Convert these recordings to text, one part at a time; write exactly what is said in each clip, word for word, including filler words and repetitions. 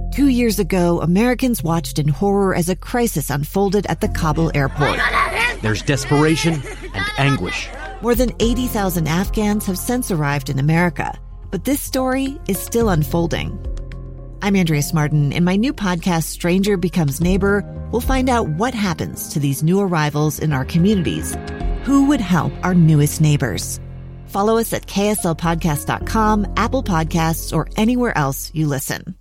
Two years ago, Americans watched in horror as a crisis unfolded at the Kabul airport. There's desperation and anguish. More than eighty thousand Afghans have since arrived in America, but this story is still unfolding. I'm Andrea Martin. In my new podcast, Stranger Becomes Neighbor, we'll find out what happens to these new arrivals in our communities. Who would help our newest neighbors? Follow us at K S L podcast dot com, Apple Podcasts, or anywhere else you listen.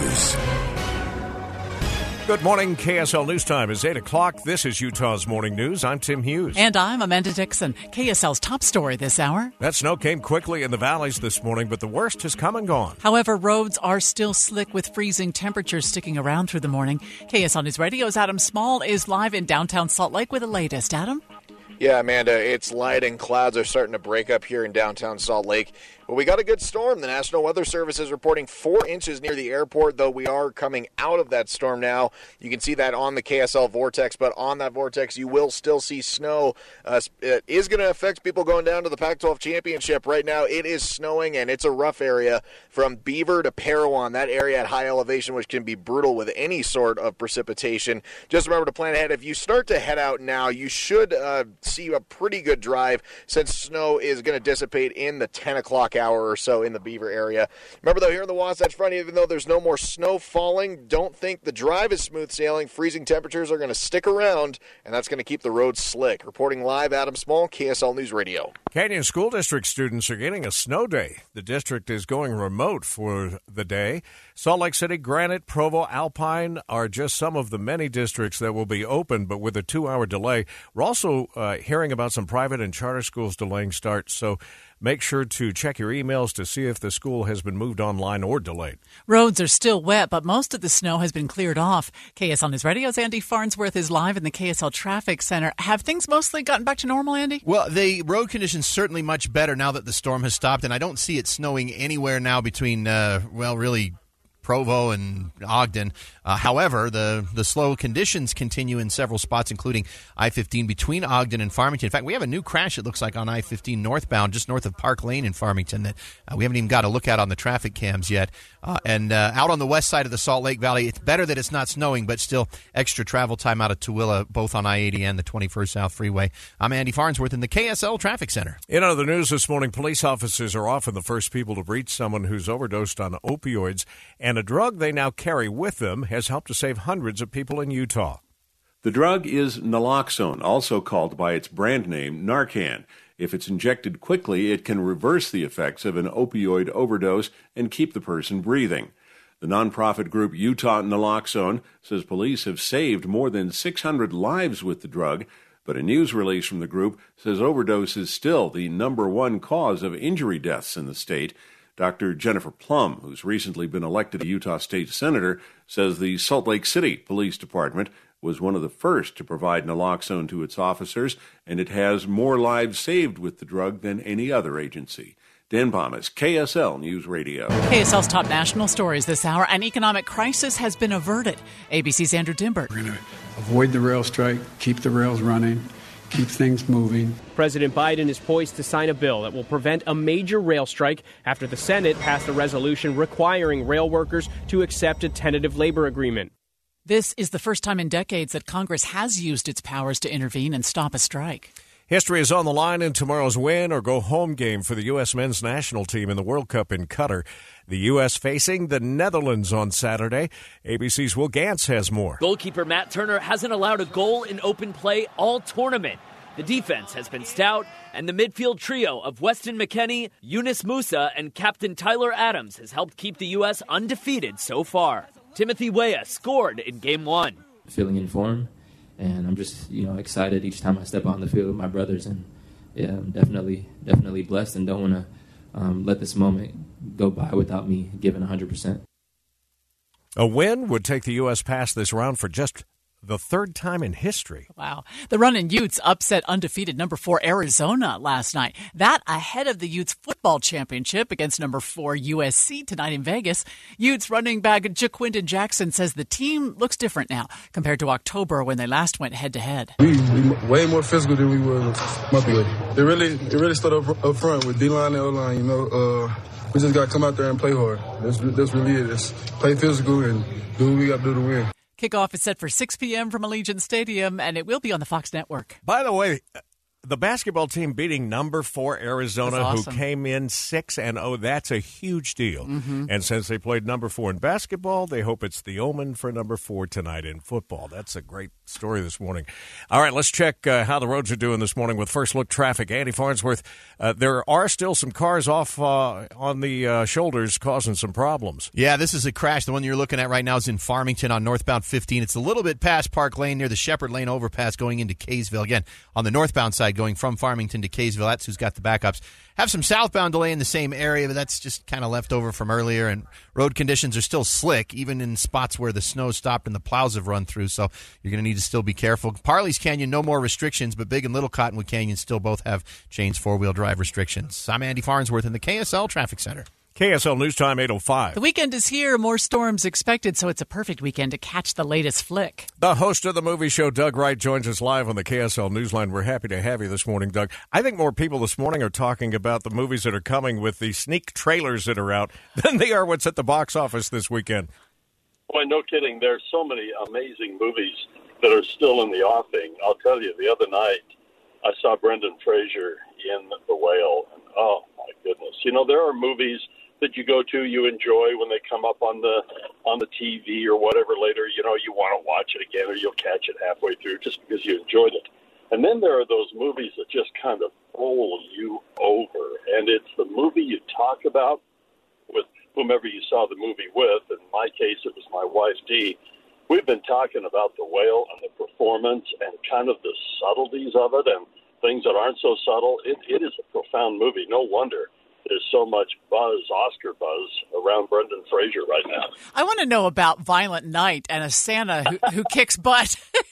Good morning. K S L News Time is eight o'clock. This is Utah's Morning News. I'm Tim Hughes. And I'm Amanda Dixon. K S L's top story this hour. That snow came quickly in the valleys this morning, but the worst has come and gone. However, roads are still slick with freezing temperatures sticking around through the morning. K S L News Radio's Adam Small is live in downtown Salt Lake with the latest. Adam? Yeah, Amanda, it's light and clouds are starting to break up here in downtown Salt Lake. But we got a good storm. The National Weather Service is reporting four inches near the airport, though we are coming out of that storm now. You can see that on the K S L Vortex, but on that Vortex you will still see snow. Uh, it is going to affect people going down to the Pac twelve Championship. Right now it is snowing, and it's a rough area from Beaver to Parowan, that area at high elevation, which can be brutal with any sort of precipitation. Just remember to plan ahead. If you start to head out now, you should uh, see a pretty good drive since snow is going to dissipate in the ten o'clock hour or so in the Beaver area. Remember, though, here in the Wasatch Front, even though there's no more snow falling, don't think the drive is smooth sailing. Freezing temperatures are going to stick around, and that's going to keep the roads slick. Reporting live, Adam Small, K S L News Radio. Canyon School District students are getting a snow day. The district is going remote for the day. Salt Lake City, Granite, Provo, Alpine are just some of the many districts that will be open, but with a two-hour delay. We're also uh, hearing about some private and charter schools delaying starts, so make sure to check your emails to see if the school has been moved online or delayed. Roads are still wet, but most of the snow has been cleared off. K S L News Radio's Andy Farnsworth is live in the K S L Traffic Center. Have things mostly gotten back to normal, Andy? Well, the road conditions certainly much better now that the storm has stopped, and I don't see it snowing anywhere now between, uh, well, really Provo and Ogden. Uh, however, the, the slow conditions continue in several spots, including I fifteen between Ogden and Farmington. In fact, we have a new crash, it looks like, on I fifteen northbound, just north of Park Lane in Farmington, that uh, we haven't even got a look at on the traffic cams yet. Uh, and uh, out on the west side of the Salt Lake Valley, it's better that it's not snowing, but still extra travel time out of Tooele, both on I eighty and the twenty-first South Freeway. I'm Andy Farnsworth in the K S L Traffic Center. In other news this morning, police officers are often the first people to reach someone who's overdosed on opioids, and a drug they now carry with them has helped to save hundreds of people in Utah. The drug is naloxone, also called by its brand name Narcan. If it's injected quickly, it can reverse the effects of an opioid overdose and keep the person breathing. The nonprofit group Utah Naloxone says police have saved more than six hundred lives with the drug, but a news release from the group says overdose is still the number one cause of injury deaths in the state. Doctor Jennifer Plum, who's recently been elected a Utah State Senator, says the Salt Lake City Police Department was one of the first to provide naloxone to its officers, and it has more lives saved with the drug than any other agency. Dan Palmas, K S L News Radio. K S L's top national stories this hour. An economic crisis has been averted. A B C's Andrew Dimbert. We're going to avoid the rail strike, keep the rails running, keep things moving. President Biden is poised to sign a bill that will prevent a major rail strike after the Senate passed a resolution requiring rail workers to accept a tentative labor agreement. This is the first time in decades that Congress has used its powers to intervene and stop a strike. History is on the line in tomorrow's win-or-go-home game for the U S men's national team in the World Cup in Qatar. The U S facing the Netherlands on Saturday. A B C's Will Gantz has more. Goalkeeper Matt Turner hasn't allowed a goal in open play all tournament. The defense has been stout, and the midfield trio of Weston McKennie, Yunus Musa, and Captain Tyler Adams has helped keep the U S undefeated so far. Timothy Weah scored in Game one. Feeling in form, and I'm just, you know, excited each time I step on the field with my brothers, and yeah, I'm definitely, definitely blessed and don't want to um, let this moment go by without me giving one hundred percent. A win would take the U S past this round for just the third time in history. Wow. The Runnin' Utes upset undefeated number four Arizona last night. That ahead of the Utes football championship against number four U S C tonight in Vegas. Utes running back Jaquindon Jackson says the team looks different now compared to October when they last went head-to-head. We, we way more physical than we were a month ago. It really, it really started up, up front with D-line and O-line, you know. Uh, we just got to come out there and play hard. That's, that's really it. It's play physical and do what we got to do to win. Kickoff is set for six p.m. from Allegiant Stadium, and it will be on the Fox Network. By the way, the basketball team beating number four Arizona, awesome. who came in six and oh, that's a huge deal. Mm-hmm. And since they played number four in basketball, they hope it's the omen for number four tonight in football. That's a great story this morning. All right, let's check uh, how the roads are doing this morning with First Look Traffic. Andy Farnsworth, uh, there are still some cars off uh, on the uh, shoulders causing some problems. Yeah, this is a crash. The one you're looking at right now is in Farmington on northbound fifteen. It's a little bit past Park Lane near the Shepherd Lane overpass going into Kaysville. Again, on the northbound side going from Farmington to Kaysville, that's who's got the backups. Have some southbound delay in the same area, but that's just kind of left over from earlier. And road conditions are still slick, even in spots where the snow stopped and the plows have run through. So you're going to need to still be careful. Parley's Canyon, no more restrictions, but Big and Little Cottonwood Canyon still both have chains four-wheel drive restrictions. I'm Andy Farnsworth in the K S L Traffic Center. K S L News Time eight oh five. The weekend is here. More storms expected, so it's a perfect weekend to catch the latest flick. The host of the movie show, Doug Wright, joins us live on the K S L Newsline. We're happy to have you this morning, Doug. I think more people this morning are talking about the movies that are coming with the sneak trailers that are out than they are what's at the box office this weekend. Boy, no kidding. There's so many amazing movies that are still in the offing. I'll tell you, the other night I saw Brendan Fraser in The Whale, and oh, my goodness. You know, there are movies that you go to, you enjoy when they come up on the on the T V or whatever later, you know, you want to watch it again or you'll catch it halfway through just because you enjoyed it. And then there are those movies that just kind of bowl you over. And it's the movie you talk about with whomever you saw the movie with. In my case, it was my wife, Dee. We've been talking about The Whale and the performance and kind of the subtleties of it and things that aren't so subtle. It, it is a profound movie. No wonder there's so much buzz, Oscar buzz, around Brendan Fraser right now. I want to know about Violent Night and a Santa who, who kicks butt.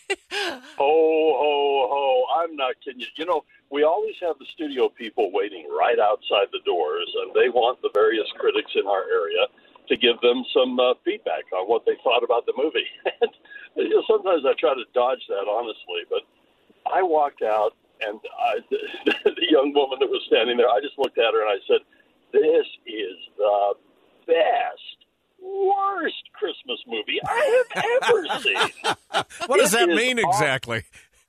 Ho, ho, ho. I'm not kidding you. You know, we always have the studio people waiting right outside the doors, and they want the various critics in our area to give them some uh, feedback on what they thought about the movie. And you know, sometimes I try to dodge that, honestly, but I walked out, and I, the, the young woman that was standing there, I just looked at her and I said, this is the best, worst Christmas movie I have ever seen. What does It that is mean off- exactly?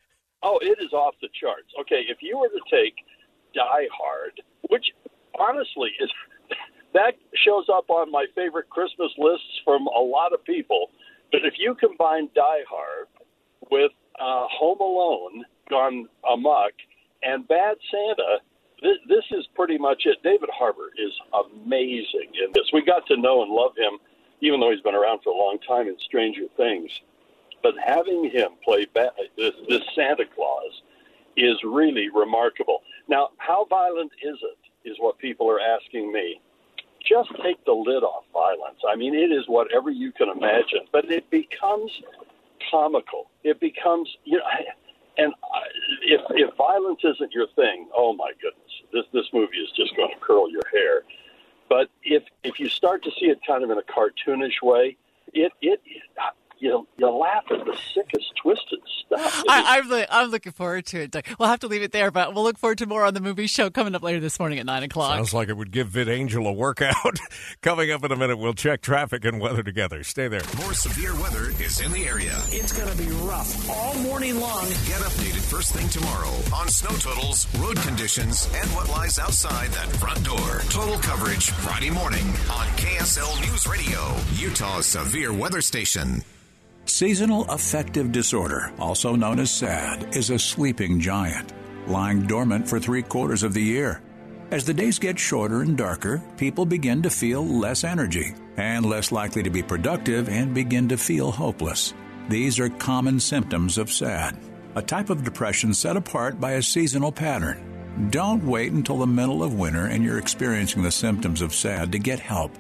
Oh, it is off the charts. Okay, if you were to take Die Hard, which honestly is that shows up on my favorite Christmas lists from a lot of people, but if you combine Die Hard with uh, Home Alone gone amok and Bad Santa, this, this is pretty much it. David Harbour is amazing in this. We got to know and love him, even though he's been around for a long time in Stranger Things. But having him play ba- this, this Santa Claus is really remarkable. Now, how violent is it, is what people are asking me. Just take the lid off violence. I mean, it is whatever you can imagine, but it becomes comical. It becomes, you know, and if if violence isn't your thing, oh my goodness, this this movie is just going to curl your hair. But if if you start to see it kind of in a cartoonish way, it it, it you you laugh at the sickest, twisted stuff. I, I'm, li- I'm looking forward to it, Doug. We'll have to leave it there, but we'll look forward to more on the movie show coming up later this morning at nine o'clock. Sounds like it would give Vid Angel a workout. Coming up in a minute, we'll check traffic and weather together. Stay there. More severe weather is in the area. It's going to be rough all morning long. Get updated first thing tomorrow on snow totals, road conditions, and what lies outside that front door. Total coverage Friday morning on K S L News Radio, Utah's severe weather station. Seasonal affective disorder, also known as SAD, is a sleeping giant, lying dormant for three quarters of the year. As the days get shorter and darker, people begin to feel less energy and less likely to be productive and begin to feel hopeless. These are common symptoms of SAD, a type of depression set apart by a seasonal pattern. Don't wait until the middle of winter and you're experiencing the symptoms of SAD to get help.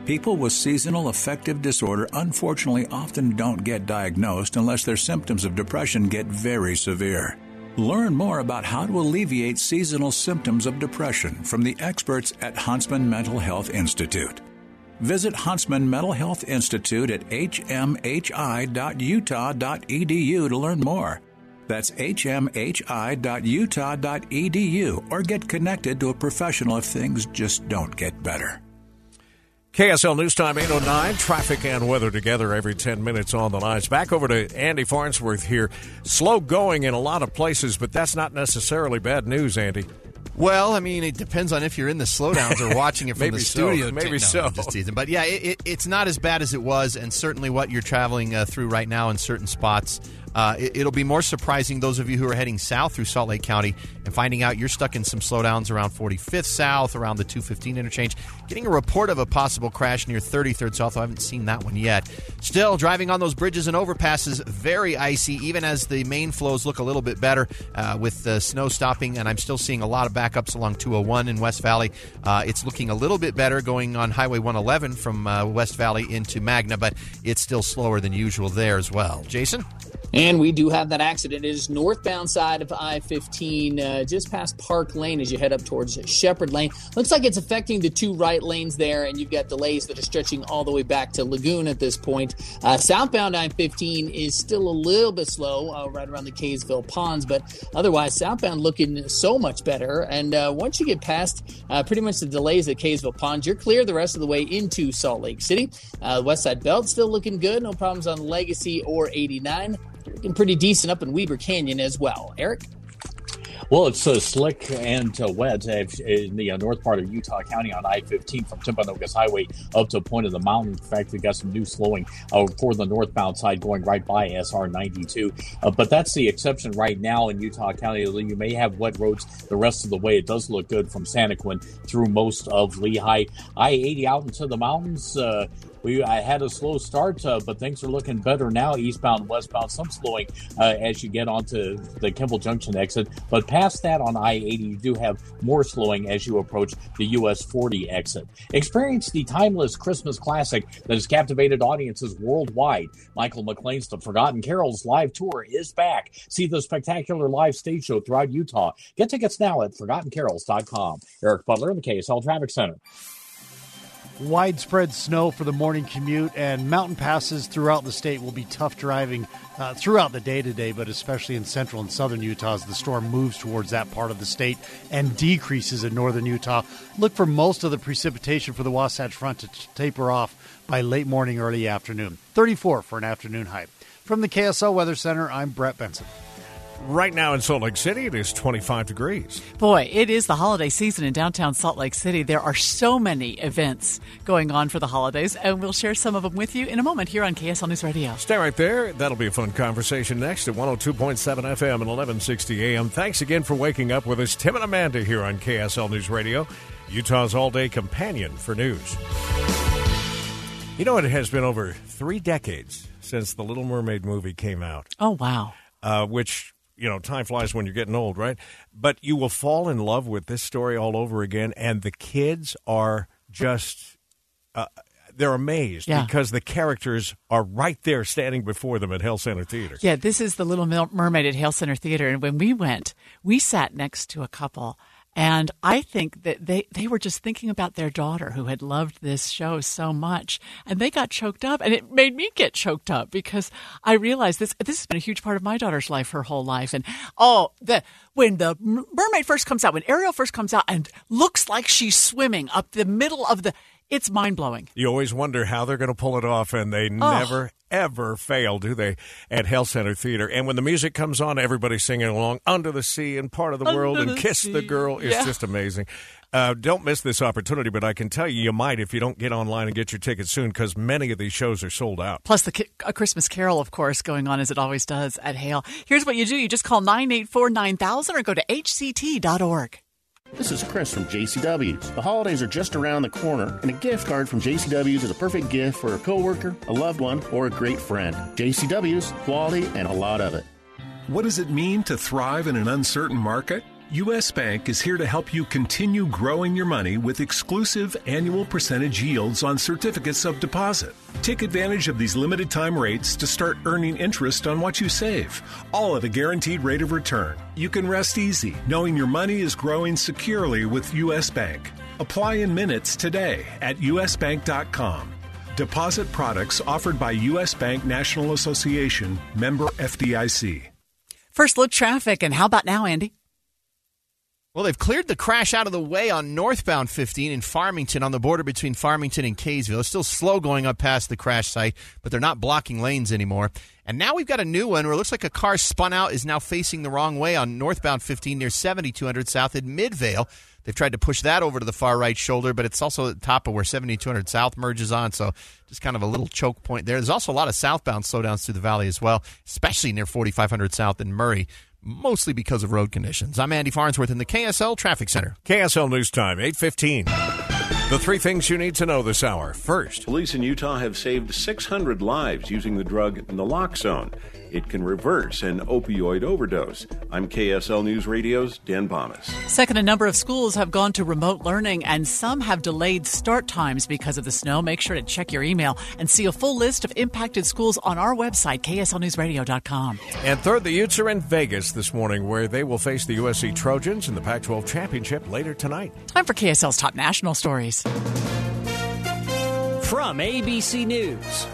People with seasonal affective disorder unfortunately often don't get diagnosed unless their symptoms of depression get very severe. Learn more about how to alleviate seasonal symptoms of depression from the experts at Huntsman Mental Health Institute. Visit Huntsman Mental Health Institute at h m h i dot utah dot e d u to learn more. That's h m h i dot utah dot e d u, or get connected to a professional if things just don't get better. K S L News Time eight oh nine, traffic and weather together every ten minutes on the lines. Back over to Andy Farnsworth here. Slow going in a lot of places, but that's not necessarily bad news, Andy. Well, I mean, it depends on if you're in the slowdowns or watching it from Maybe the so. studio. Maybe no, so. I'm just teasing. But yeah, it, it, it's not as bad as it was, and certainly what you're traveling uh, through right now in certain spots. Uh, it, it'll be more surprising, those of you who are heading south through Salt Lake County and finding out you're stuck in some slowdowns around forty-fifth South, around the two fifteen interchange. Getting a report of a possible crash near thirty-third South. I haven't seen that one yet. Still, driving on those bridges and overpasses, very icy, even as the main flows look a little bit better uh, with the snow stopping, and I'm still seeing a lot of backups along two oh one in West Valley. Uh, it's looking a little bit better going on Highway one eleven from uh, West Valley into Magna, but it's still slower than usual there as well. Jason? And we do have that accident. It is northbound side of I fifteen, uh, just past Park Lane as you head up towards Shepherd Lane. Looks like it's affecting the two right lanes there, and you've got delays that are stretching all the way back to Lagoon at this point. Uh, southbound I fifteen is still a little bit slow uh, right around the Kaysville Ponds, but otherwise southbound looking so much better. And uh, once you get past uh, pretty much the delays at Kaysville Ponds, you're clear the rest of the way into Salt Lake City. Uh, West Side Belt still looking good. No problems on Legacy or eighty-nine. Looking pretty decent up in Weber Canyon as well. Eric? Well, it's uh, slick and uh, wet uh, in the uh, north part of Utah County on I fifteen from Timpanogos Highway up to Point of the Mountain. In fact, we've got some new slowing uh, for the northbound side going right by S R ninety-two. Uh, but that's the exception right now in Utah County. You may have wet roads the rest of the way. It does look good from Santaquin through most of Lehigh. I eighty out into the mountains. Uh, We I had a slow start, uh, but things are looking better now, eastbound, westbound, some slowing uh, as you get onto the Kimball Junction exit. But past that on I eighty, you do have more slowing as you approach the U S forty exit. Experience the timeless Christmas classic that has captivated audiences worldwide. Michael McLean's The Forgotten Carols live tour is back. See the spectacular live stage show throughout Utah. Get tickets now at forgotten carols dot com. Eric Butler in the K S L Traffic Center. Widespread snow for the morning commute, and mountain passes throughout the state will be tough driving uh, throughout the day today, but especially in central and southern Utah as the storm moves towards that part of the state and decreases in northern Utah. Look for most of the precipitation for the Wasatch Front to t- taper off by late morning, early afternoon. thirty-four for an afternoon high. From the K S L Weather Center, I'm Brett Benson. Right now in Salt Lake City, it is twenty-five degrees. Boy, it is the holiday season in downtown Salt Lake City. There are so many events going on for the holidays, and we'll share some of them with you in a moment here on K S L News Radio. Stay right there. That'll be a fun conversation next at one oh two point seven F M and eleven sixty A M. Thanks again for waking up with us. Tim and Amanda here on K S L News Radio, Utah's all-day companion for news. You know, it has been over three decades since the Little Mermaid movie came out. Oh, wow. Uh, which... You know, time flies when you're getting old, right? But you will fall in love with this story all over again, and the kids are just, uh, they're amazed yeah. because the characters are right there standing before them at Hale Center Theater. Yeah, this is the Little Mermaid at Hale Center Theater, and when we went, we sat next to a couple. And I think that they, they were just thinking about their daughter who had loved this show so much. And they got choked up. And it made me get choked up because I realized this this has been a huge part of my daughter's life her whole life. And, oh, the when the mermaid first comes out, when Ariel first comes out and looks like she's swimming up the middle of the... It's mind-blowing. You always wonder how they're going to pull it off, and they oh. never, ever fail, do they, at Hale Center Theater. And when the music comes on, everybody's singing along, Under the Sea and Part of the Under World and the Kiss sea. the Girl. It's yeah. just amazing. Uh, don't miss this opportunity, but I can tell you, you might if you don't get online and get your tickets soon because many of these shows are sold out. Plus the A Christmas Carol, of course, going on as it always does at Hale. Here's what you do. You just call nine eight four, nine thousand or go to H C T dot org. This is Chris from J C W's. The holidays are just around the corner, and a gift card from J C W's is a perfect gift for a coworker, a loved one, or a great friend. J C W's, quality and a lot of it. What does it mean to thrive in an uncertain market? U S. Bank is here to help you continue growing your money with exclusive annual percentage yields on certificates of deposit. Take advantage of these limited time rates to start earning interest on what you save, all at a guaranteed rate of return. You can rest easy knowing your money is growing securely with U S. Bank. Apply in minutes today at U S bank dot com. Deposit products offered by U S. Bank National Association, member F D I C. First look traffic, and how about now, Andy? Well, they've cleared the crash out of the way on northbound fifteen in Farmington on the border between Farmington and Kaysville. It's still slow going up past the crash site, but they're not blocking lanes anymore. And now we've got a new one where it looks like a car spun out, is now facing the wrong way on northbound fifteen near seventy-two hundred South in Midvale. They've tried to push that over to the far right shoulder, but it's also at the top of where seventy-two hundred South merges on, so just kind of a little choke point there. There's also a lot of southbound slowdowns through the valley as well, especially near forty-five hundred South in Murray, mostly because of road conditions. I'm Andy Farnsworth in the K S L Traffic Center. K S L News Time, eight fifteen. The three things you need to know this hour. First, police in Utah have saved six hundred lives using the drug naloxone. It can reverse an opioid overdose. I'm K S L News Radio's Dan Bomas. Second, a number of schools have gone to remote learning, and some have delayed start times because of the snow. Make sure to check your email and see a full list of impacted schools on our website, K S L news radio dot com. And third, the Utes are in Vegas this morning, where they will face the U S C Trojans in the Pac twelve Championship later tonight. Time for K S L's top national stories. From A B C News,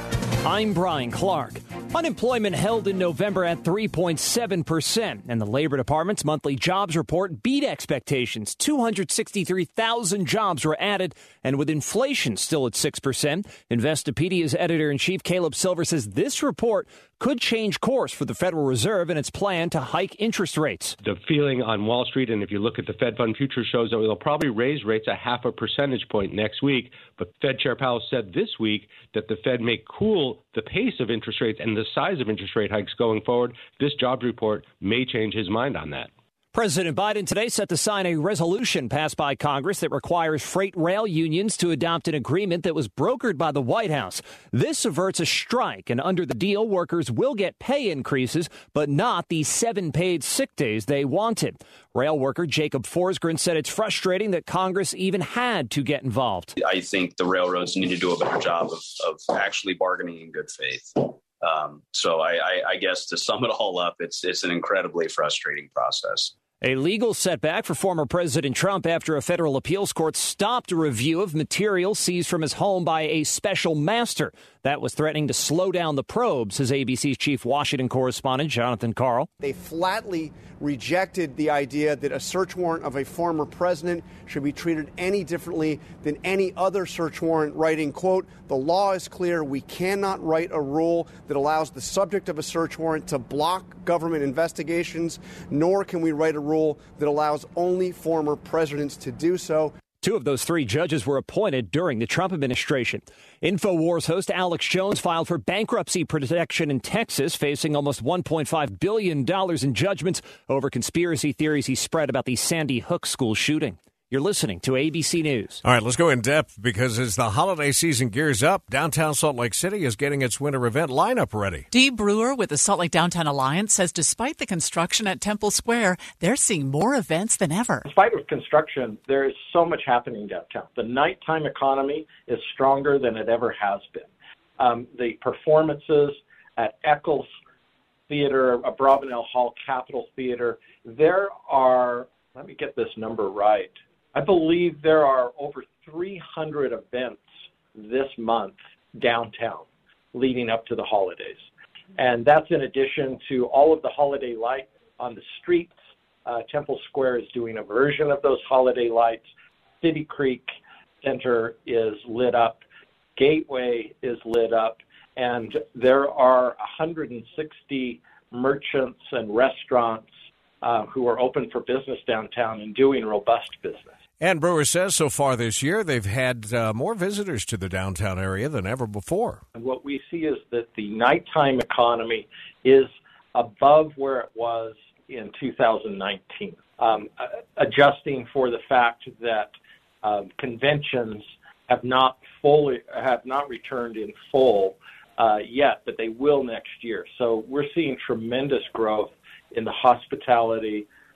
I'm Brian Clark. Unemployment held in November at three point seven percent, and the Labor Department's monthly jobs report beat expectations. two hundred sixty-three thousand jobs were added, and with inflation still at six percent, Investopedia's editor-in-chief Caleb Silver says this report could change course for the Federal Reserve and its plan to hike interest rates. The feeling on Wall Street, and if you look at the Fed Fund Future, shows that they'll probably raise rates a half a percentage point next week. But Fed Chair Powell said this week that the Fed may cool the pace of interest rates and the size of interest rate hikes going forward. This jobs report may change his mind on that. President Biden today set to sign a resolution passed by Congress that requires freight rail unions to adopt an agreement that was brokered by the White House. This averts a strike, and under the deal, workers will get pay increases, but not the seven paid sick days they wanted. Rail worker Jacob Forsgren said it's frustrating that Congress even had to get involved. I think the railroads need to do a better job of, of actually bargaining in good faith. Um, so I, I, I guess to sum it all up, it's it's an incredibly frustrating process. A legal setback for former President Trump after a federal appeals court stopped a review of material seized from his home by a special master that was threatening to slow down the probe, says A B C's chief Washington correspondent Jonathan Karl. They flatly rejected the idea that a search warrant of a former president should be treated any differently than any other search warrant, writing, quote, "The law is clear. We cannot write a rule that allows the subject of a search warrant to block government investigations, nor can we write a rule that allows only former presidents to do so." Two of those three judges were appointed during the Trump administration. InfoWars host Alex Jones filed for bankruptcy protection in Texas, facing almost one point five billion dollars in judgments over conspiracy theories he spread about the Sandy Hook school shooting. You're listening to A B C News. All right, let's go in depth, because as the holiday season gears up, downtown Salt Lake City is getting its winter event lineup ready. Dee Brewer with the Salt Lake Downtown Alliance says despite the construction at Temple Square, they're seeing more events than ever. Despite of construction, there is so much happening downtown. The nighttime economy is stronger than it ever has been. Um, the performances at Eccles Theater, Bravenel Hall, Capitol Theater, there are, let me get this number right, I believe there are over three hundred events this month downtown leading up to the holidays. And that's in addition to all of the holiday lights on the streets. Uh, Temple Square is doing a version of those holiday lights. City Creek Center is lit up. Gateway is lit up. And there are one hundred sixty merchants and restaurants uh, who are open for business downtown and doing robust business. And Brewer says so far this year they've had uh, more visitors to the downtown area than ever before. And what we see is that the nighttime economy is above where it was in two thousand nineteen, um, adjusting for the fact that um, conventions have not fully have not returned in full uh, yet, but they will next year. So we're seeing tremendous growth in the hospitality,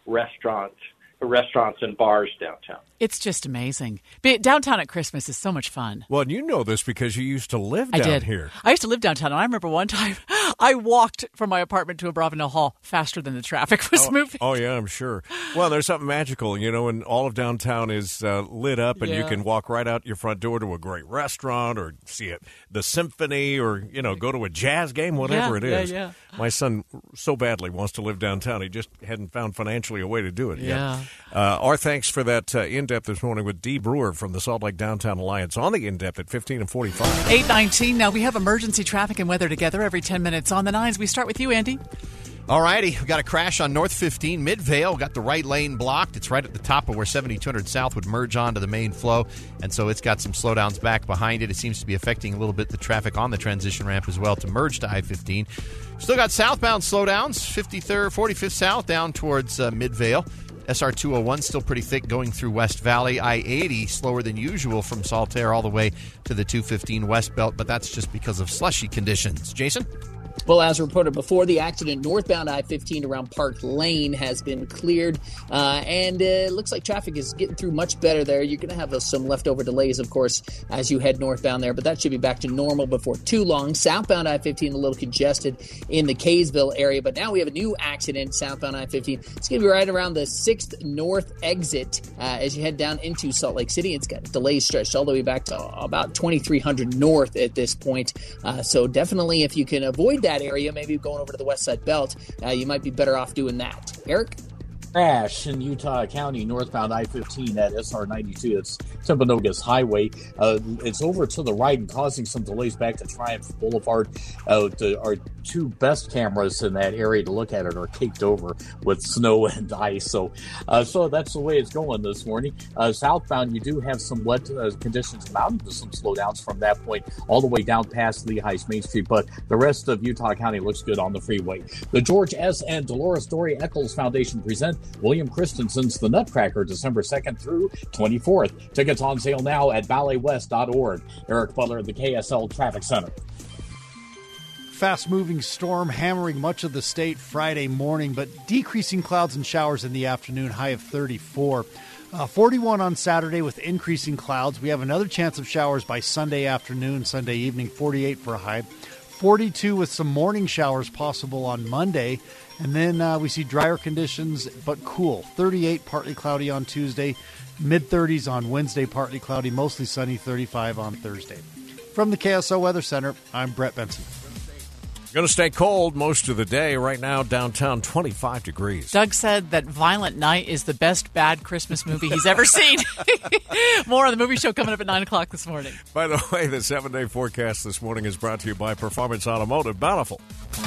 restaurants, restaurants and bars downtown. It's just amazing. Be- downtown at Christmas is so much fun. Well, and you know this because you used to live I down did. here. I used to live downtown, and I remember one time I walked from my apartment to a Abravanel Hall faster than the traffic was oh, moving. Oh, yeah, I'm sure. Well, there's something magical, you know, when all of downtown is uh, lit up and Yeah. you can walk right out your front door to a great restaurant or see it, the symphony or, you know, go to a jazz game, whatever Yeah, it yeah, is. yeah. My son so badly wants to live downtown. He just hadn't found financially a way to do it Yeah. yet. Uh, our thanks for that uh, in-depth this morning with Dee Brewer from the Salt Lake Downtown Alliance on the in-depth at fifteen and forty-five. eight nineteen. Now, we have emergency traffic and weather together every ten minutes on the nines. We start with you, Andy. All righty, we got a crash on North fifteen, Midvale. Got the right lane blocked. It's right at the top of where seventy-two hundred South would merge onto the main flow, and so it's got some slowdowns back behind it. It seems to be affecting a little bit the traffic on the transition ramp as well to merge to I fifteen. Still got southbound slowdowns, fifty-third, forty-fifth South down towards uh, Midvale. S R two oh one still pretty thick going through West Valley. I eighty slower than usual from Saltaire all the way to the two fifteen West Belt, but that's just because of slushy conditions. Jason? Well, as reported before, the accident northbound I fifteen around Park Lane has been cleared, uh, and uh, it looks like traffic is getting through much better there. You're going to have uh, some leftover delays, of course, as you head northbound there, but that should be back to normal before too long. Southbound I fifteen a little congested in the Kaysville area, but now we have a new accident southbound I fifteen. It's going to be right around the sixth North exit uh, as you head down into Salt Lake City. It's got delays stretched all the way back to about twenty-three hundred North at this point, uh, so definitely if you can avoid that area, maybe going over to the West Side Belt, uh, you might be better off doing that. Eric? Crash in Utah County, northbound I fifteen at S R ninety-two. It's Timpanogos Highway. Uh, it's over to the right and causing some delays back to Triumph Boulevard. Uh, to our two best cameras in that area to look at it are caked over with snow and ice. So, uh, so that's the way it's going this morning. Uh, southbound, you do have some wet uh, conditions mounting to some slowdowns from that point all the way down past Lee Heights Main Street. But the rest of Utah County looks good on the freeway. The George S. and Dolores Dory Eccles Foundation present William Christensen's The Nutcracker, December second through twenty-fourth. Tickets on sale now at ballet west dot org. Eric Butler, the K S L Traffic Center. Fast-moving storm hammering much of the state Friday morning, but decreasing clouds and showers in the afternoon, high of thirty-four. Uh, forty-one on Saturday with increasing clouds. We have another chance of showers by Sunday afternoon, Sunday evening, forty-eight for a high. forty-two with some morning showers possible on Monday. And then uh, we see drier conditions, but cool. thirty-eight, partly cloudy on Tuesday. mid-thirties on Wednesday, partly cloudy, mostly sunny, thirty-five on Thursday. From the K S O Weather Center, I'm Brett Benson. Going to stay cold most of the day. Right now, downtown, twenty-five degrees. Doug said that Violent Night is the best bad Christmas movie he's ever seen. More on the movie show coming up at nine o'clock this morning. By the way, the seven-day forecast this morning is brought to you by Performance Automotive Bountiful.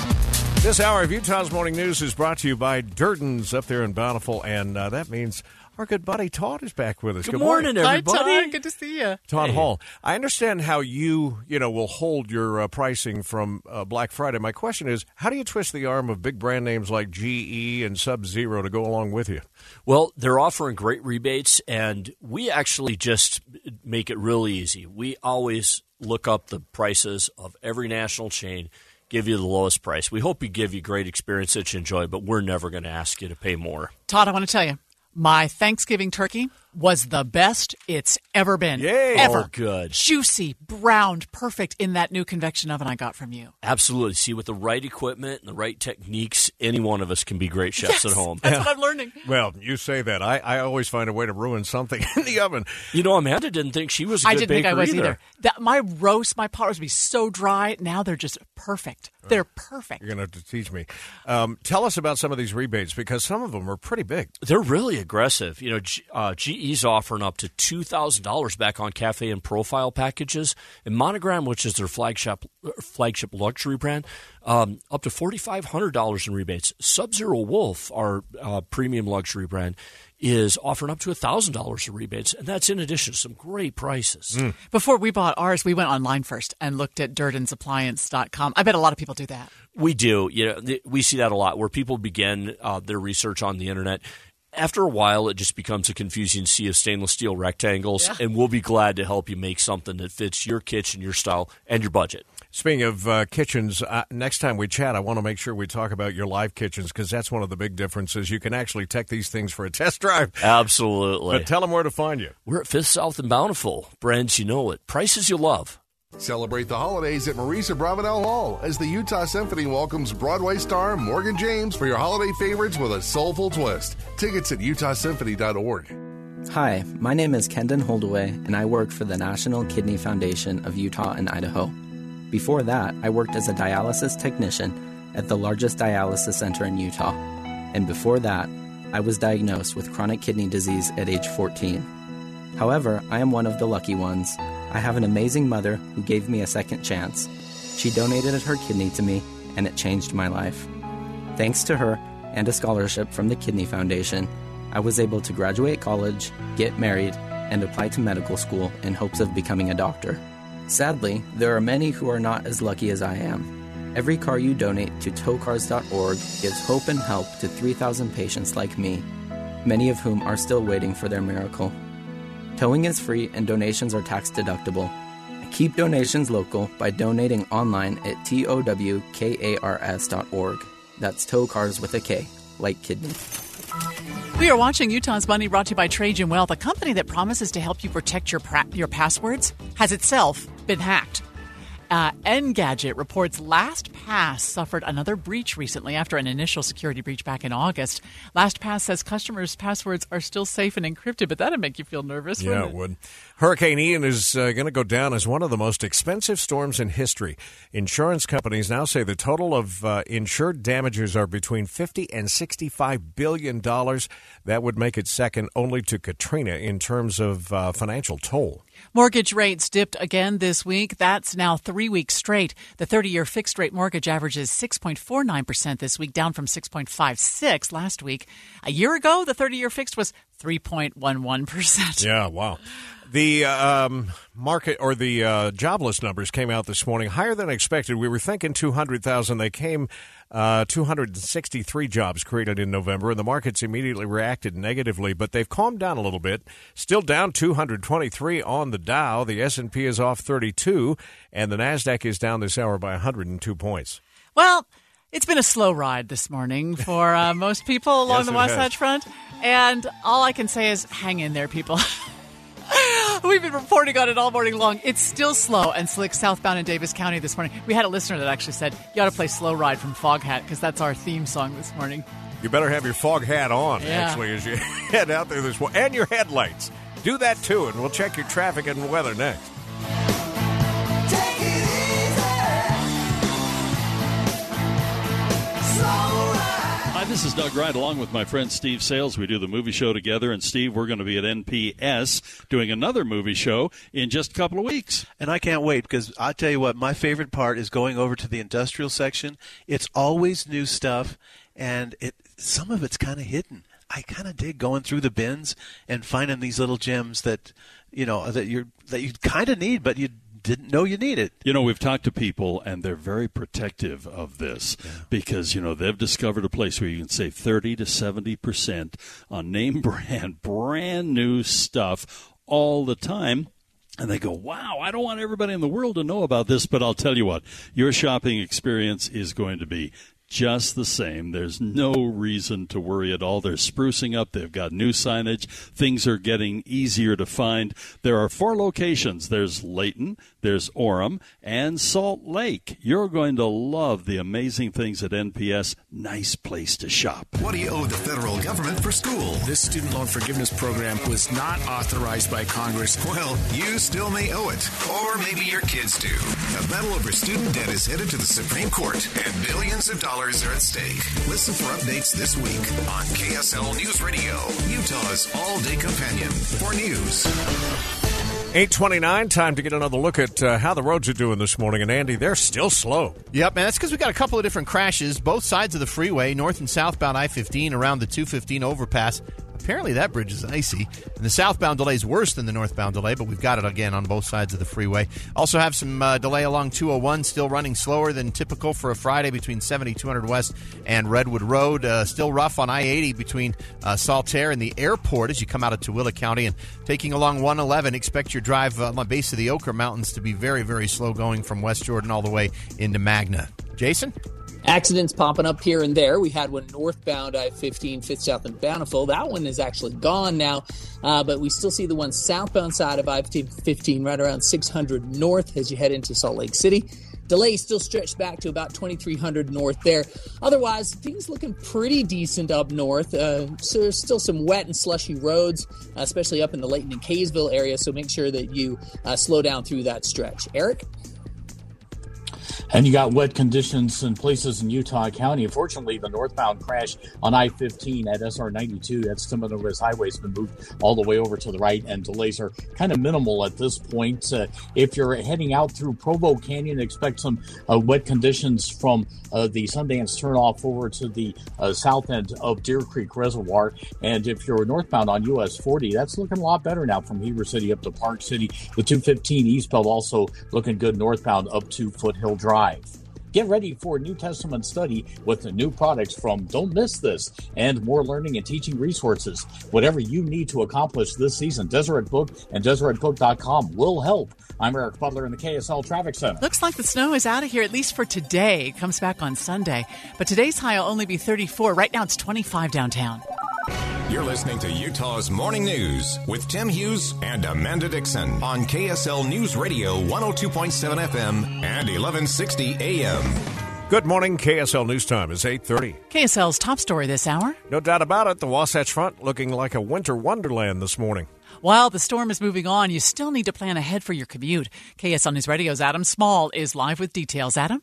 This hour of Utah's Morning News is brought to you by Durden's up there in Bountiful, and uh, that means our good buddy Todd is back with us. Good, good morning, morning, everybody. Hi, Todd. Good to see you. Todd hey. Hall. I understand how you, you know, will hold your uh, pricing from uh, Black Friday. My question is, how do you twist the arm of big brand names like G E and Sub-Zero to go along with you? Well, they're offering great rebates, and we actually just make it really easy. We always look up the prices of every national chain, give you the lowest price. We hope we give you great experience that you enjoy, but we're never going to ask you to pay more. Todd, I want to tell you, my Thanksgiving turkey was the best it's ever been. Yay. Ever. Oh, good. Juicy, browned, perfect in that new convection oven I got from you. Absolutely. See, with the right equipment and the right techniques, any one of us can be great chefs yes, at home. That's yeah. what I'm learning. Well, you say that. I, I always find a way to ruin something in the oven. You know, Amanda didn't think she was a I good didn't think I was either. either. That, my roast, my pot roast would be so dry. Now they're just perfect. They're perfect. You're going to have to teach me. Um, tell us about some of these rebates, because some of them are pretty big. They're really aggressive. You know, G, uh, G E's offering up to two thousand dollars back on cafe and profile packages. And Monogram, which is their flagship flagship luxury brand, um, up to four thousand five hundred dollars in rebates. Sub-Zero Wolf, our uh, premium luxury brand, is offering up to one thousand dollars in rebates, and that's in addition to some great prices. Mm. Before we bought ours, we went online first and looked at Durdens Appliance dot com. I bet a lot of people do that. We do. You know, th- we see that a lot, where people begin uh, their research on the internet. After a while, it just becomes a confusing sea of stainless steel rectangles, yeah. and we'll be glad to help you make something that fits your kitchen, your style, and your budget. Speaking of uh, kitchens, uh, next time we chat, I want to make sure we talk about your live kitchens because that's one of the big differences. You can actually take these things for a test drive. Absolutely. But tell them where to find you. We're at Fifth South and Bountiful. Brands you know it. Prices you love. Celebrate the holidays at Marisa Bravanel Hall as the Utah Symphony welcomes Broadway star Morgan James for your holiday favorites with a soulful twist. Tickets at utah symphony dot org. Hi, my name is Kendon Holdaway, and I work for the National Kidney Foundation of Utah and Idaho. Before that, I worked as a dialysis technician at the largest dialysis center in Utah. And before that, I was diagnosed with chronic kidney disease at age fourteen. However, I am one of the lucky ones. I have an amazing mother who gave me a second chance. She donated her kidney to me, and it changed my life. Thanks to her and a scholarship from the Kidney Foundation, I was able to graduate college, get married, and apply to medical school in hopes of becoming a doctor. Sadly, there are many who are not as lucky as I am. Every car you donate to tow cars dot org gives hope and help to three thousand patients like me, many of whom are still waiting for their miracle. Towing is free and donations are tax deductible. Keep donations local by donating online at tow kars dot org. That's tow cars with a K, like kidney. We are watching Utah's Money, brought to you by Trajan Wealth, a company that promises to help you protect your pra- your passwords, has itself been hacked. Uh, Engadget reports LastPass suffered another breach recently after an initial security breach back in August. LastPass says customers' passwords are still safe and encrypted, but that'd make you feel nervous, Yeah, wouldn't it it? would. Hurricane Ian is uh, going to go down as one of the most expensive storms in history. Insurance companies now say the total of uh, insured damages are between fifty and sixty-five billion dollars. That would make it second only to Katrina in terms of uh, financial toll. Mortgage rates dipped again this week. That's now three weeks straight. The thirty-year fixed-rate mortgage averages six point four nine percent this week, down from six point five six last week. A year ago, the thirty-year fixed was three point one one percent. Yeah, wow. The um, market or the uh, jobless numbers came out this morning higher than expected. We were thinking two hundred thousand. They came uh, two hundred sixty-three jobs created in November, and the markets immediately reacted negatively, but they've calmed down a little bit. Still down two hundred twenty-three on the Dow. The S and P is off thirty-two, and the NASDAQ is down this hour by one hundred two points. Well, it's been a slow ride this morning for uh, most people along Yes, the it Wasatch has. Front, and all I can say is hang in there, people. We've been reporting on it all morning long. It's still slow and slick southbound in Davis County this morning. We had a listener that actually said, you ought to play Slow Ride from Foghat because that's our theme song this morning. You better have your fog hat on, Yeah. actually, as you head out there this morning, and your headlights. Do that, too, and we'll check your traffic and weather next. Hi, this is Doug Wright, along with my friend Steve Sales. We do the movie show together, and Steve, we're going to be at N P S doing another movie show in just a couple of weeks. And I can't wait because I'll tell you what, my favorite part is going over to the industrial section. It's always new stuff, and it some of it's kind of hidden. I kind of dig going through the bins and finding these little gems that you know that you that you kind of need, but you didn't know you needed. You know, we've talked to people, and they're very protective of this yeah. because, you know, they've discovered a place where you can save thirty to seventy percent on name brand, brand new stuff all the time. And they go, wow, I don't want everybody in the world to know about this, but I'll tell you what, your shopping experience is going to be just the same. There's no reason to worry at all. They're sprucing up. They've got new signage. Things are getting easier to find. There are four locations. There's Layton, there's Orem, and Salt Lake. You're going to love the amazing things at N P S. Nice place to shop. What do you owe the federal government for school? This student loan forgiveness program was not authorized by Congress. Well, you still may owe it. Or maybe your kids do. A battle over student debt is headed to the Supreme Court, and billions of dollars are at stake. Listen for updates this week on K S L News Radio, Utah's all-day companion for news. eight twenty-nine, time to get another look at uh, how the roads are doing this morning. And, Andy, they're still slow. Yep, man, that's because we got a couple of different crashes, both sides of the freeway, north and southbound I fifteen around the two fifteen overpass. apparently that bridge is icy. And the southbound delay is worse than the northbound delay, but we've got it again on both sides of the freeway. Also have some uh, delay along two oh one, still running slower than typical for a Friday between seventy-two hundred West and Redwood Road. Uh, still rough on I eighty between uh, Saltaire and the airport as you come out of Tooele County. And taking along one eleven, expect your drive uh, on the base of the Ochre Mountains to be very, very slow going from West Jordan all the way into Magna. Jason? Accidents popping up here and there. We had one northbound I fifteen, fifth South and Bountiful. That one is actually gone now, uh, but we still see the one southbound side of I fifteen right around six hundred north as you head into Salt Lake City. Delay still stretched back to about twenty-three hundred north there. Otherwise, things looking pretty decent up north. Uh, so there's still some wet and slushy roads, uh, especially up in the Layton and Kaysville area, so make sure that you uh, slow down through that stretch. Eric? And you got wet conditions in places in Utah County. Unfortunately, the northbound crash on I fifteen at S R ninety-two, that's Timberwolf Highway, has been moved all the way over to the right, and delays are kind of minimal at this point. Uh, if you're heading out through Provo Canyon, expect some uh, wet conditions from uh, the Sundance turnoff over to the uh, south end of Deer Creek Reservoir. And if you're northbound on U S forty, that's looking a lot better now from Heber City up to Park City. The two fifteen eastbound also looking good northbound up to Foothill Drive. Get ready for a New Testament study with the new products from Don't Miss This and more learning and teaching resources. Whatever you need to accomplish this season, Deseret Book and Deseret Book dot com will help. I'm Eric Butler in the K S L Traffic Center. Looks like the snow is out of here, at least for today. It comes back on Sunday. But today's high will only be thirty-four. Right now it's twenty-five downtown. You're listening to Utah's Morning News with Tim Hughes and Amanda Dixon on K S L News Radio one oh two point seven F M and eleven sixty A M. Good morning. K S L News Time is eight thirty. K S L's top story this hour. No doubt about it, the Wasatch Front looking like a winter wonderland this morning. While the storm is moving on, you still need to plan ahead for your commute. K S L News Radio's Adam Small is live with details. Adam?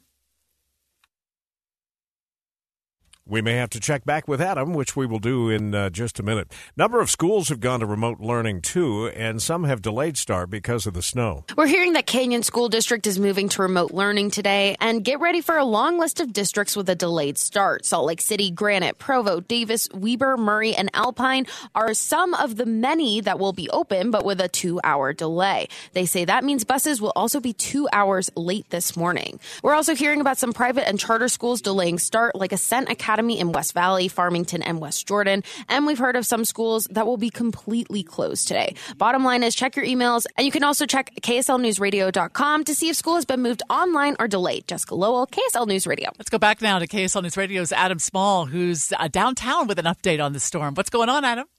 We may have to check back with Adam, which we will do in uh, just a minute. Number of schools have gone to remote learning, too, and some have delayed start because of the snow. We're hearing that Canyon School District is moving to remote learning today, and get ready for a long list of districts with a delayed start. Salt Lake City, Granite, Provo, Davis, Weber, Murray, and Alpine are some of the many that will be open, but with a two-hour delay. They say that means buses will also be two hours late this morning. We're also hearing about some private and charter schools delaying start, like Ascent Academy in West Valley, Farmington, and West Jordan. And we've heard of some schools that will be completely closed today. Bottom line is check your emails, and you can also check K S L News Radio dot com to see if school has been moved online or delayed. Jessica Lowell, K S L News Radio. Let's go back now to K S L News Radio's Adam Small, who's uh, downtown with an update on the storm. What's going on, Adam?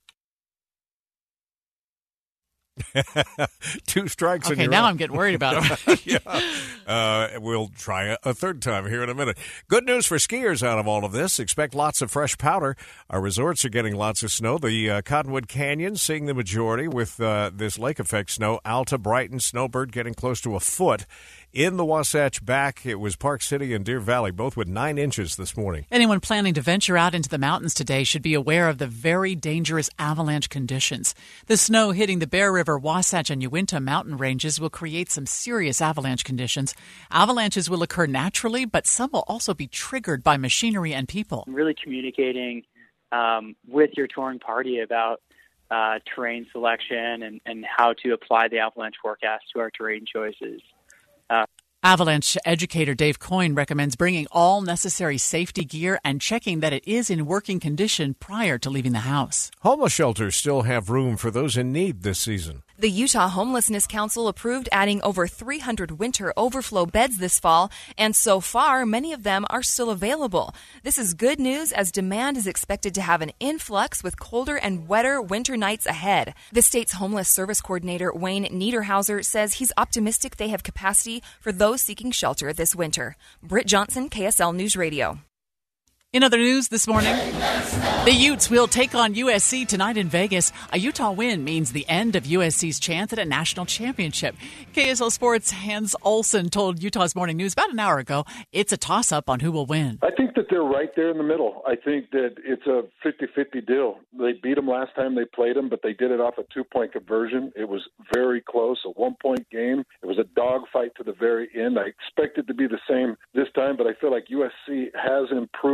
Two strikes. Okay, and you're now out. I'm getting worried about him. yeah. Uh, we'll try a, a third time here in a minute. Good news for skiers out of all of this. Expect lots of fresh powder. Our resorts are getting lots of snow. The uh, Cottonwood Canyon seeing the majority with uh, this lake effect snow. Alta, Brighton, Snowbird getting close to a foot. In the Wasatch back, it was Park City and Deer Valley, both with nine inches this morning. Anyone planning to venture out into the mountains today should be aware of the very dangerous avalanche conditions. The snow hitting the Bear River, Wasatch, and Uinta mountain ranges will create some serious avalanche conditions. Avalanches will occur naturally, but some will also be triggered by machinery and people. Really communicating um, with your touring party about uh, terrain selection and, and how to apply the avalanche forecast to our terrain choices. Uh, Avalanche educator Dave Coyne recommends bringing all necessary safety gear and checking that it is in working condition prior to leaving the house. Homeless shelters still have room for those in need this season. The Utah Homelessness Council approved adding over three hundred winter overflow beds this fall, and so far, many of them are still available. This is good news as demand is expected to have an influx with colder and wetter winter nights ahead. The state's homeless service coordinator, Wayne Niederhauser, says he's optimistic they have capacity for those seeking shelter this winter. Britt Johnson, K S L News Radio. In other news this morning, the Utes will take on U S C tonight in Vegas. A Utah win means the end of U S C's chance at a national championship. K S L Sports' Hans Olsen told Utah's Morning News about an hour ago it's a toss-up on who will win. I think that they're right there in the middle. I think that it's a fifty-fifty deal. They beat them last time they played them, but they did it off a two-point conversion. It was very close, a one-point game. It was a dogfight to the very end. I expect it to be the same this time, but I feel like U S C has improved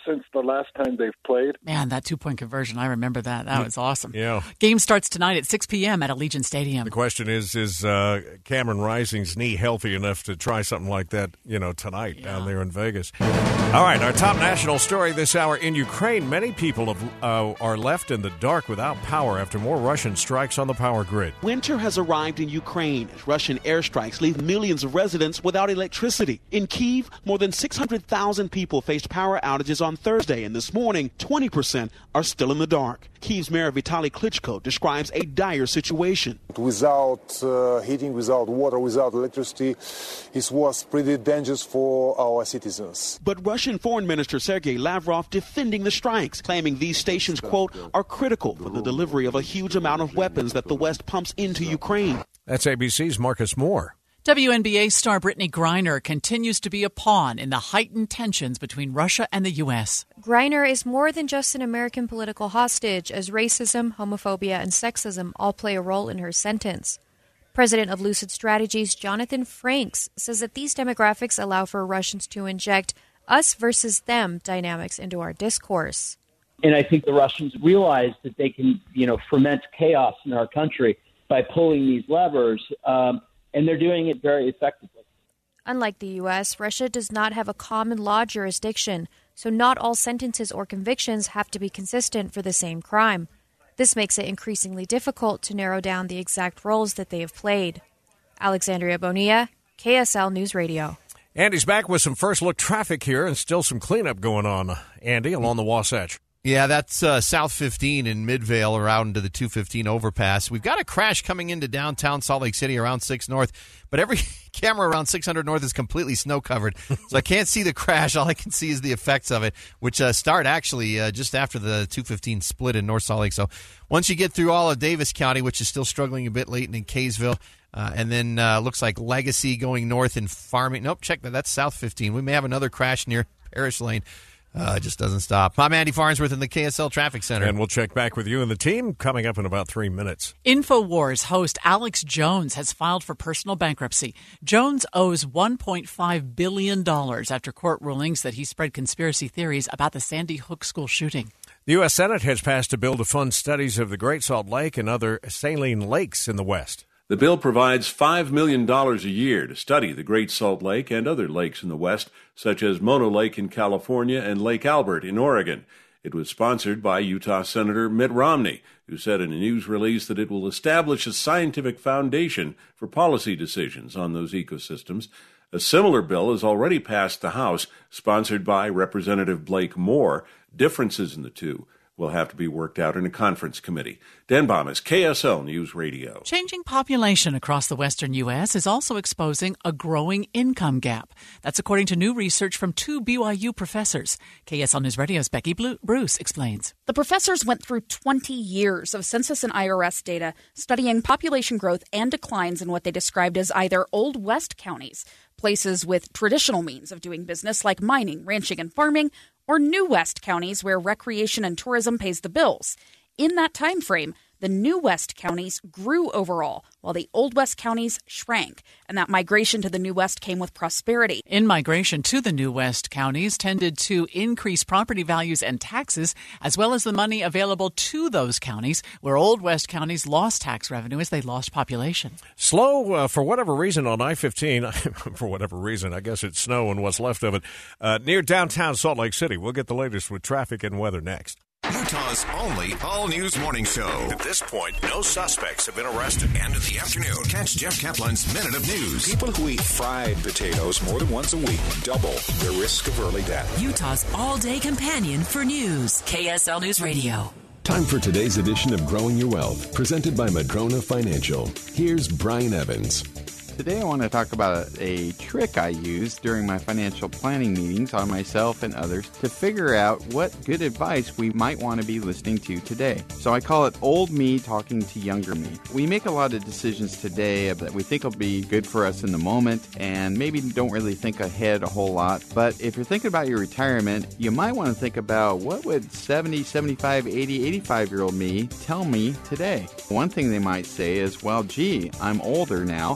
since the last time they've played. Man, that two-point conversion, I remember that. That was awesome. Yeah. Game starts tonight at six p.m. at Allegiant Stadium. The question is, is uh, Cameron Rising's knee healthy enough to try something like that, you know, tonight yeah. down there in Vegas? All right, our top national story this hour. In Ukraine, many people have, uh, are left in the dark without power after more Russian strikes on the power grid. Winter has arrived in Ukraine as Russian airstrikes leave millions of residents without electricity. In Kyiv, more than six hundred thousand people faced power outages on Thursday, and this morning, twenty percent are still in the dark. Kyiv's Mayor Vitaly Klitschko describes a dire situation. Without uh, heating, without water, without electricity, it was pretty dangerous for our citizens. But Russian Foreign Minister Sergei Lavrov defending the strikes, claiming these stations, quote, are critical for the delivery of a huge amount of weapons that the West pumps into Ukraine. That's A B C's Marcus Moore. W N B A star Brittany Griner continues to be a pawn in the heightened tensions between Russia and the U S. Griner is more than just an American political hostage, as racism, homophobia, and sexism all play a role in her sentence. President of Lucid Strategies, Jonathan Franks, says that these demographics allow for Russians to inject us versus them dynamics into our discourse. And I think the Russians realize that they can, you know, ferment chaos in our country by pulling these levers. Um, And they're doing it very effectively. Unlike the U S, Russia does not have a common law jurisdiction, so not all sentences or convictions have to be consistent for the same crime. This makes it increasingly difficult to narrow down the exact roles that they have played. Alexandria Bonilla, K S L News Radio. Andy's back with some first look traffic here and still some cleanup going on, Andy, along the Wasatch. Yeah, that's uh, South fifteen in Midvale around to the two fifteen overpass. We've got a crash coming into downtown Salt Lake City around six North, but every camera around six hundred North is completely snow-covered, so I can't see the crash. All I can see is the effects of it, which uh, start actually uh, just after the two fifteen split in North Salt Lake. So once you get through all of Davis County, which is still struggling a bit late, and in Kaysville, uh, and then uh, looks like Legacy going north in Farming. Nope, check that. That's South fifteen. We may have another crash near Parish Lane. Uh, it just doesn't stop. I'm Andy Farnsworth in the K S L Traffic Center. And we'll check back with you and the team coming up in about three minutes. InfoWars host Alex Jones has filed for personal bankruptcy. Jones owes one point five billion dollars after court rulings that he spread conspiracy theories about the Sandy Hook school shooting. The U S Senate has passed a bill to fund studies of the Great Salt Lake and other saline lakes in the West. The bill provides five million dollars a year to study the Great Salt Lake and other lakes in the West, such as Mono Lake in California and Lake Albert in Oregon. It was sponsored by Utah Senator Mitt Romney, who said in a news release that it will establish a scientific foundation for policy decisions on those ecosystems. A similar bill has already passed the House, sponsored by Representative Blake Moore. Differences in the two will have to be worked out in a conference committee. Dan Bomis, K S L News Radio. Changing population across the western U S is also exposing a growing income gap. That's according to new research from two B Y U professors. K S L News Radio's Becky Bruce explains. The professors went through twenty years of census and I R S data studying population growth and declines in what they described as either Old West counties, places with traditional means of doing business like mining, ranching, and farming, or New West counties where recreation and tourism pays the bills. In that time frame, the New West counties grew overall, while the Old West counties shrank, and that migration to the New West came with prosperity. In-migration to the New West counties tended to increase property values and taxes, as well as the money available to those counties, where Old West counties lost tax revenue as they lost population. Slow, uh, for whatever reason, on I fifteen, for whatever reason, I guess it's snow and what's left of it, uh, near downtown Salt Lake City. We'll get the latest with traffic and weather next. Utah's only all-news morning show. At this point, no suspects have been arrested. And in the afternoon, catch Jeff Kaplan's Minute of News. People who eat fried potatoes more than once a week double their risk of early death. Utah's all-day companion for news. K S L News Radio. Time for today's edition of Growing Your Wealth, presented by Madrona Financial. Here's Brian Evans. Today I want to talk about a trick I use during my financial planning meetings on myself and others to figure out what good advice we might want to be listening to today. So I call it old me talking to younger me. We make a lot of decisions today that we think will be good for us in the moment and maybe don't really think ahead a whole lot. But if you're thinking about your retirement, you might want to think about what would seventy, seventy-five, eighty, eighty-five-year-old me tell me today. One thing they might say is, well, gee, I'm older now. Maybe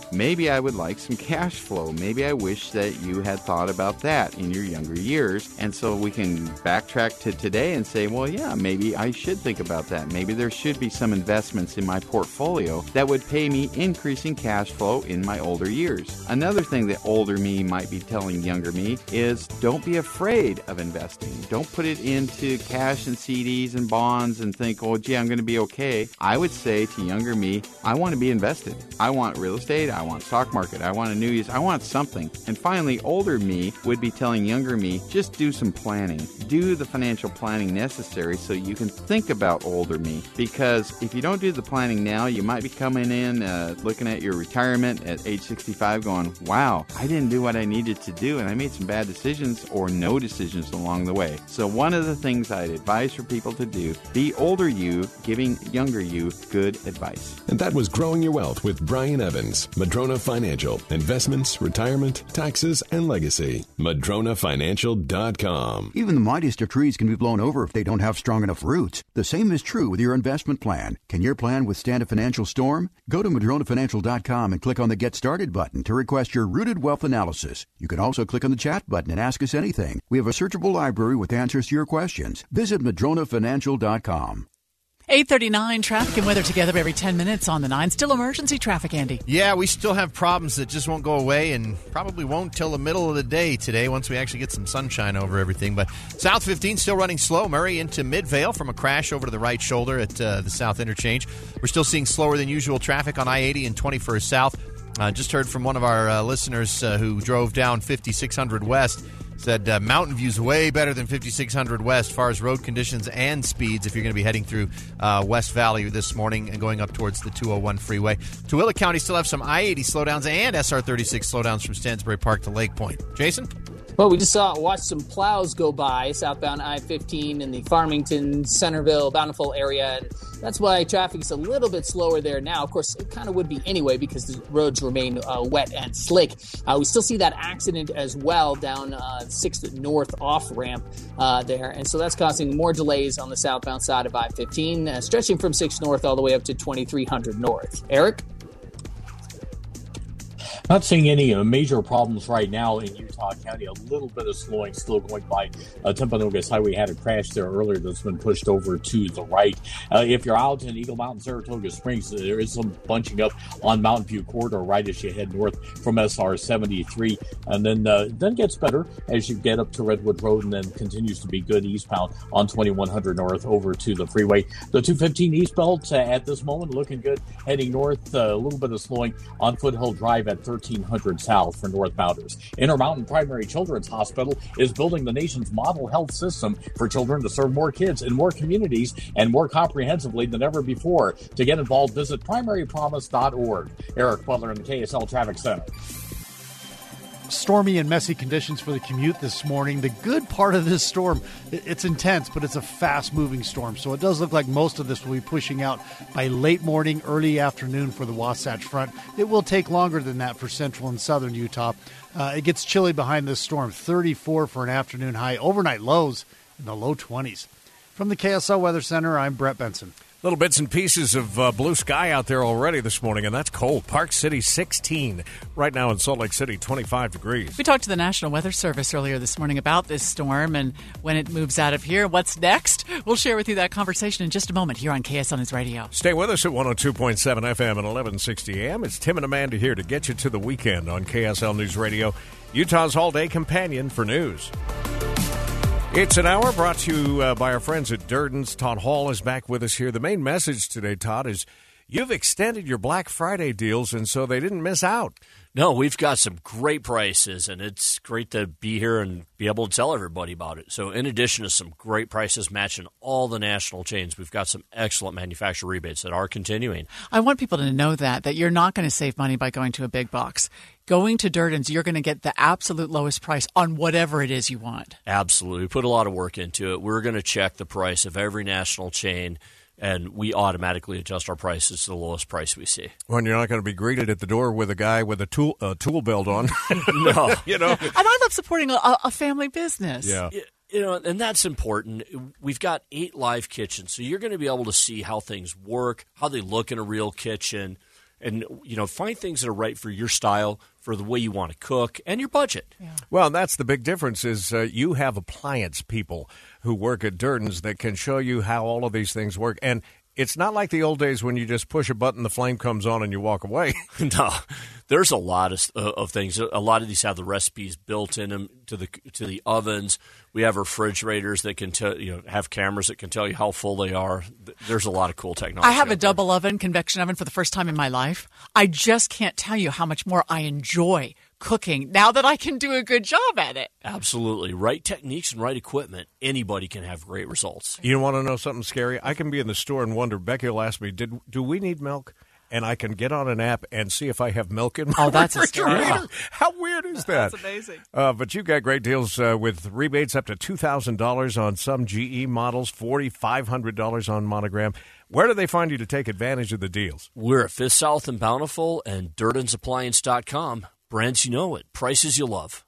maybe I would like some cash flow. Maybe I wish that you had thought about that in your younger years. And so we can backtrack to today and say, well, yeah, maybe I should think about that. Maybe there should be some investments in my portfolio that would pay me increasing cash flow in my older years. Another thing that older me might be telling younger me is don't be afraid of investing. Don't put it into cash and C Ds and bonds and think, oh, gee, I'm going to be okay. I would say to younger me, I want to be invested. I want real estate. I want stock market. I want annuities. I want something. And finally, older me would be telling younger me, just do some planning. Do the financial planning necessary so you can think about older me. Because if you don't do the planning now, you might be coming in uh, looking at your retirement at age sixty-five going, wow, I didn't do what I needed to do and I made some bad decisions or no decisions along the way. So one of the things I'd advise for people to do, be older you giving younger you good advice. And that was Growing Your Wealth with Brian Evans, Madrona Financial. Investments, retirement, taxes, and legacy. Madrona Financial dot com. Even the mightiest of trees can be blown over if they don't have strong enough roots. The same is true with your investment plan. Can your plan withstand a financial storm? Go to Madrona Financial dot com and click on the Get Started button to request your Rooted Wealth Analysis. You can also click on the chat button and ask us anything. We have a searchable library with answers to your questions. Visit Madrona Financial dot com. eight thirty-nine, traffic and weather together every ten minutes on the nine. Still emergency traffic, Andy. Yeah, we still have problems that just won't go away and probably won't till the middle of the day today once we actually get some sunshine over everything. But South fifteen still running slow. Murray into Midvale from a crash over to the right shoulder at uh, the South Interchange. We're still seeing slower than usual traffic on I eighty and twenty-first South. Uh, just heard from one of our uh, listeners uh, who drove down fifty-six hundred West. Said uh, Mountain View's way better than fifty-six hundred West as far as road conditions and speeds if you're going to be heading through uh, West Valley this morning and going up towards the two oh one freeway. Tooele County still have some I eighty slowdowns and S R thirty-six slowdowns from Stansbury Park to Lake Point. Jason? Well, we just saw watched some plows go by southbound I fifteen in the Farmington, Centerville, Bountiful area, and that's why traffic's a little bit slower there now. Of course, it kind of would be anyway because the roads remain uh, wet and slick. Uh, we still see that accident as well down uh, sixth North off-ramp uh, there, and so that's causing more delays on the southbound side of I fifteen, uh, stretching from sixth North all the way up to twenty-three hundred North. Eric? Not seeing any uh, major problems right now in Utah County. A little bit of slowing still going by uh, Timpanogos Highway. Had a crash there earlier that's been pushed over to the right. Uh, if you're out in Eagle Mountain, Saratoga Springs, there is some bunching up on Mountain View Corridor right as you head north from S R seventy-three. And then uh, then gets better as you get up to Redwood Road and then continues to be good eastbound on twenty-one hundred North over to the freeway. The two fifteen eastbound uh, at this moment looking good. Heading north, uh, a little bit of slowing on Foothill Drive at thirteen hundred South for northbounders. Intermountain Primary Children's Hospital is building the nation's model health system for children to serve more kids in more communities and more comprehensively than ever before. To get involved, visit primary promise dot org. Eric Butler in the K S L Traffic Center. Stormy and messy conditions for the commute this morning. The good part of this storm, it's intense, but it's a fast-moving storm. So it does look like most of this will be pushing out by late morning, early afternoon for the Wasatch Front. It will take longer than that for central and southern Utah. Uh, it gets chilly behind this storm, thirty-four for an afternoon high. Overnight lows in the low twenties. From the K S L Weather Center, I'm Brett Benson. Little bits and pieces of uh, blue sky out there already this morning, and that's cold. Park City, sixteen. Right now in Salt Lake City, twenty-five degrees. We talked to the National Weather Service earlier this morning about this storm and when it moves out of here, what's next? We'll share with you that conversation in just a moment here on K S L News Radio. Stay with us at one oh two point seven F M and eleven sixty A M. It's Tim and Amanda here to get you to the weekend on K S L News Radio, Utah's all-day companion for news. It's an hour brought to you uh, by our friends at Durden's. Todd Hall is back with us here. The main message today, Todd, is you've extended your Black Friday deals, and so they didn't miss out. No, we've got some great prices, and it's great to be here and be able to tell everybody about it. So in addition to some great prices matching all the national chains, we've got some excellent manufacturer rebates that are continuing. I want people to know that, that you're not going to save money by going to a big box. Going to Durden's, you're going to get the absolute lowest price on whatever it is you want. Absolutely. We put a lot of work into it. We're going to check the price of every national chain, and we automatically adjust our prices to the lowest price we see. When you're not going to be greeted at the door with a guy with a tool uh, tool belt on. No. You know. And I love supporting a, a family business. Yeah. You know, and that's important. We've got eight live kitchens, so you're going to be able to see how things work, how they look in a real kitchen. and, you know, find things that are right for your style, for the way you want to cook, and your budget. Yeah. Well, that's the big difference is uh, you have appliance people who work at Durden's that can show you how all of these things work. And it's not like the old days when you just push a button, the flame comes on, and you walk away. No, there's a lot of uh, of things. A lot of these have the recipes built in them to the to the ovens. We have refrigerators that can tell you know have cameras that can tell you how full they are. There's a lot of cool technology. I have a double oven, convection oven for the first time in my life. I just can't tell you how much more I enjoy cooking now that I can do a good job at it. Absolutely. Right techniques and right equipment, anybody can have great results. You want to know something scary? I can be in the store and wonder, Becky will ask me, Did do we need milk? And I can get on an app and see if I have milk in my Oh, that's refrigerator. hysterical. How weird is that? That's amazing. Uh, but you got great deals uh, with rebates up to two thousand dollars on some G E models, four thousand five hundred dollars on Monogram. Where do they find you to take advantage of the deals? We're at Fifth South and Bountiful and Durden's Appliance dot com. Brands you know it, prices you love.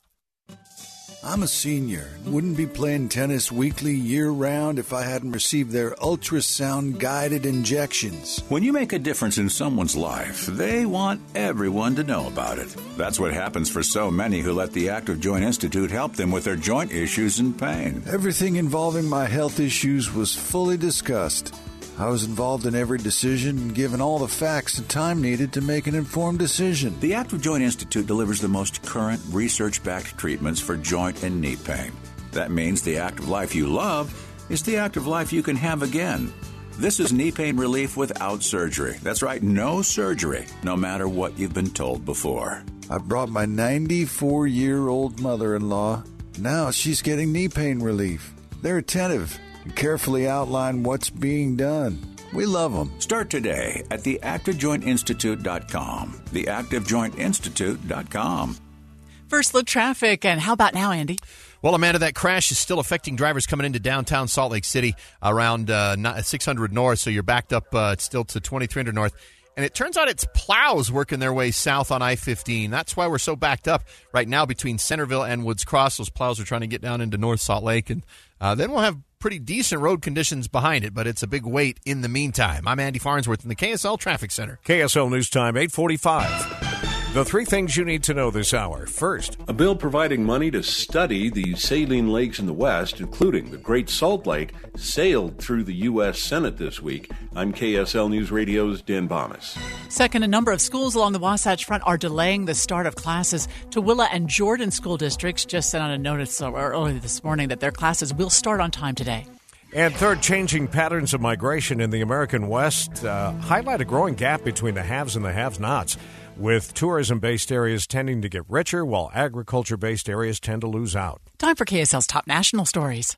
I'm a senior and wouldn't be playing tennis weekly year-round if I hadn't received their ultrasound-guided injections. When you make a difference in someone's life, they want everyone to know about it. That's what happens for so many who let the Active Joint Institute help them with their joint issues and pain. Everything involving my health issues was fully discussed. I was involved in every decision and given all the facts and time needed to make an informed decision. The Active Joint Institute delivers the most current research-backed treatments for joint and knee pain. That means the active life you love is the active life you can have again. This is knee pain relief without surgery. That's right, no surgery, no matter what you've been told before. I brought my ninety-four-year-old mother-in-law. Now she's getting knee pain relief. They're attentive and carefully outline what's being done. We love them. Start today at the active joint institute dot com. the active joint institute dot com. First look traffic, and how about now, Andy? Well, Amanda, that crash is still affecting drivers coming into downtown Salt Lake City around uh, six hundred North, so you're backed up uh, still to twenty-three hundred North. And it turns out it's plows working their way south on I fifteen. That's why we're so backed up right now between Centerville and Woods Cross. Those plows are trying to get down into North Salt Lake, and uh, then we'll have pretty decent road conditions behind it, but it's a big wait in the meantime. I'm Andy Farnsworth in the K S L Traffic Center. K S L News Time, eight forty-five. The three things you need to know this hour. First, a bill providing money to study the saline lakes in the West, including the Great Salt Lake, sailed through the U S Senate this week. I'm K S L News Radio's Dan Bonas. Second, a number of schools along the Wasatch Front are delaying the start of classes. Tooele and Jordan school districts just sent out a notice early this morning that their classes will start on time today. And third, changing patterns of migration in the American West uh, highlight a growing gap between the haves and the have-nots, with tourism-based areas tending to get richer while agriculture-based areas tend to lose out. Time for K S L's top national stories.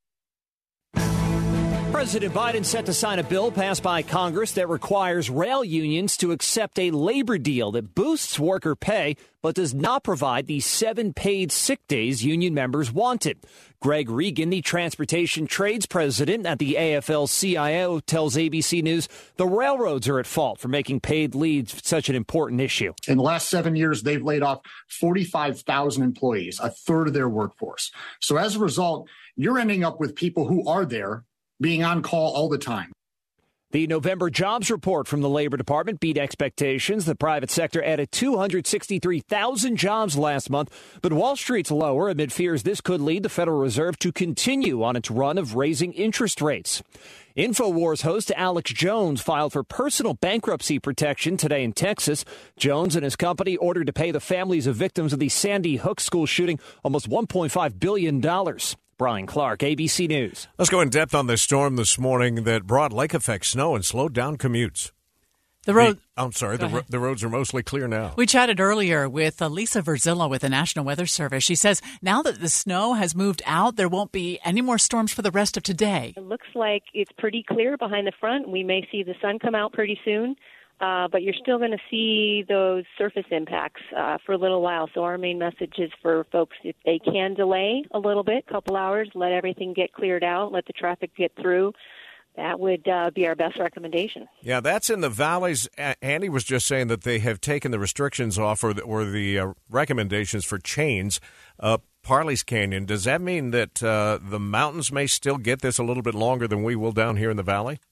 President Biden set to sign a bill passed by Congress that requires rail unions to accept a labor deal that boosts worker pay but does not provide the seven paid sick days union members wanted. Greg Regan, the transportation trades president at the A F L C I O, tells A B C News the railroads are at fault for making paid leave such an important issue. In the last seven years, they've laid off forty-five thousand employees, a third of their workforce. So as a result, you're ending up with people who are there being on call all the time. The November jobs report from the Labor Department beat expectations. The private sector added two hundred sixty-three thousand jobs last month, but Wall Street's lower amid fears this could lead the Federal Reserve to continue on its run of raising interest rates. InfoWars host Alex Jones filed for personal bankruptcy protection today in Texas. Jones and his company ordered to pay the families of victims of the Sandy Hook school shooting almost one point five billion dollars. Brian Clark, A B C News. Let's go in depth on this storm this morning that brought lake-effect snow and slowed down commutes. The road. The, I'm sorry, the, ro- the roads are mostly clear now. We chatted earlier with uh, Lisa Verzilla with the National Weather Service. She says now that the snow has moved out, there won't be any more storms for the rest of today. It looks like it's pretty clear behind the front. We may see the sun come out pretty soon. Uh, but you're still going to see those surface impacts uh, for a little while. So our main message is for folks, if they can delay a little bit, a couple hours, let everything get cleared out, let the traffic get through. That would uh, be our best recommendation. Yeah, that's in the valleys. Andy was just saying that they have taken the restrictions off or the, or the uh, recommendations for chains up Parley's Canyon. Does that mean that uh, the mountains may still get this a little bit longer than we will down here in the valley?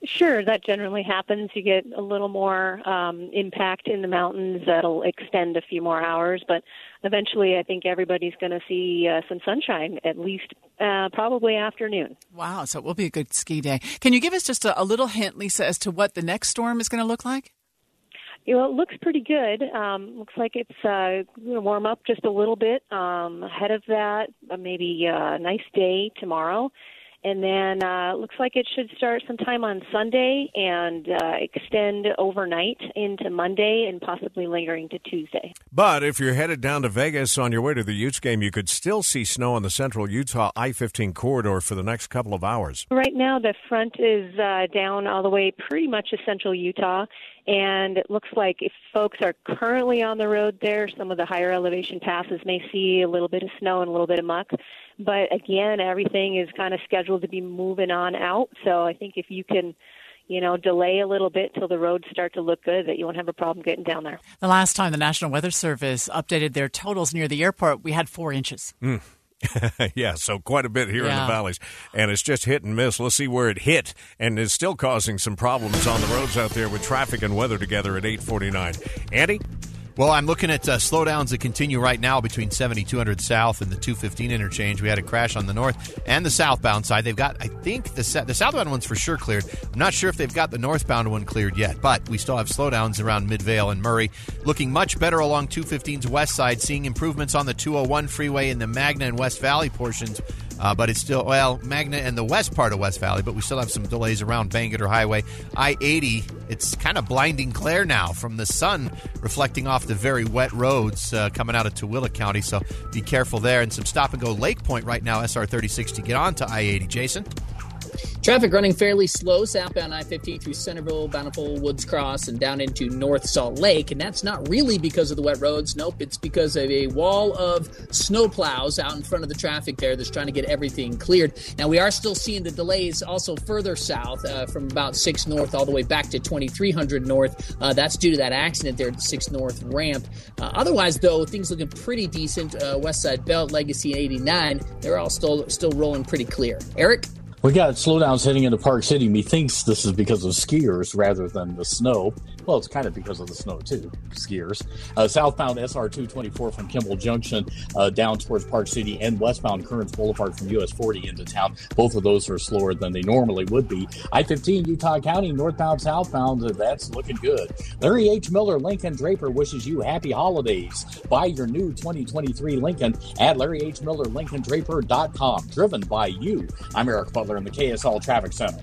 Sure, that generally happens. You get a little more um, impact in the mountains that'll extend a few more hours, but eventually I think everybody's going to see uh, some sunshine, at least uh, probably afternoon. Wow, so it will be a good ski day. Can you give us just a, a little hint, Lisa, as to what the next storm is going to look like? You know, it looks pretty good. Um, looks like it's uh, going to warm up just a little bit. Um, ahead of that, uh, maybe a nice day tomorrow. And then uh, looks like it should start sometime on Sunday and uh, extend overnight into Monday and possibly lingering to Tuesday. But if you're headed down to Vegas on your way to the Utes game, you could still see snow on the central Utah I fifteen corridor for the next couple of hours. Right now, the front is uh, down all the way pretty much to central Utah. And it looks like if folks are currently on the road there, some of the higher elevation passes may see a little bit of snow and a little bit of muck. But again, everything is kind of scheduled to be moving on out. So I think if you can, you know, delay a little bit till the roads start to look good, that you won't have a problem getting down there. The last time the National Weather Service updated their totals near the airport, we had four inches. Mm. Yeah, so quite a bit here yeah. in the valleys. And it's just hit and miss. Let's see where it hit. And it's still causing some problems on the roads out there with traffic and weather together at eight forty-nine. Andy? Well, I'm looking at uh, slowdowns that continue right now between seventy-two hundred South and the two fifteen interchange. We had a crash on the north and the southbound side. They've got, I think, the the southbound one's for sure cleared. I'm not sure if they've got the northbound one cleared yet, but we still have slowdowns around Midvale and Murray. Looking much better along two fifteen's west side, seeing improvements on the two oh one freeway in the Magna and West Valley portions. Uh, but it's still, well, Magna and the west part of West Valley, but we still have some delays around Bangerter Highway. I eighty, it's kind of blinding glare now from the sun reflecting off the very wet roads uh, coming out of Tooele County, so be careful there. And some stop-and-go Lake Point right now, S R thirty-six to get on to I eighty. Jason? Traffic running fairly slow southbound I fifty through Centerville, Bountiful, Woods Cross, and down into North Salt Lake. And that's not really because of the wet roads. Nope, it's because of a wall of snow plows out in front of the traffic there that's trying to get everything cleared. Now, we are still seeing the delays also further south uh, from about six North all the way back to twenty-three hundred North. Uh, that's due to that accident there at the six North ramp. Uh, otherwise, though, things looking pretty decent. Uh, West Side Belt, Legacy, and eighty-nine, they're all still, still rolling pretty clear. Eric? We got slowdowns heading into Park City. Methinks this is because of skiers rather than the snow. Well, it's kind of because of the snow, too, skiers. Uh, southbound S R two twenty-four from Kimball Junction uh, down towards Park City, and westbound Kearns Boulevard from U S forty into town. Both of those are slower than they normally would be. I fifteen, Utah County, northbound, southbound, that's looking good. Larry H. Miller, Lincoln Draper wishes you happy holidays. Buy your new twenty twenty-three Lincoln at Larry H. Miller Lincoln Draper dot com. Driven by you. I'm Eric Butler in the K S L Traffic Center.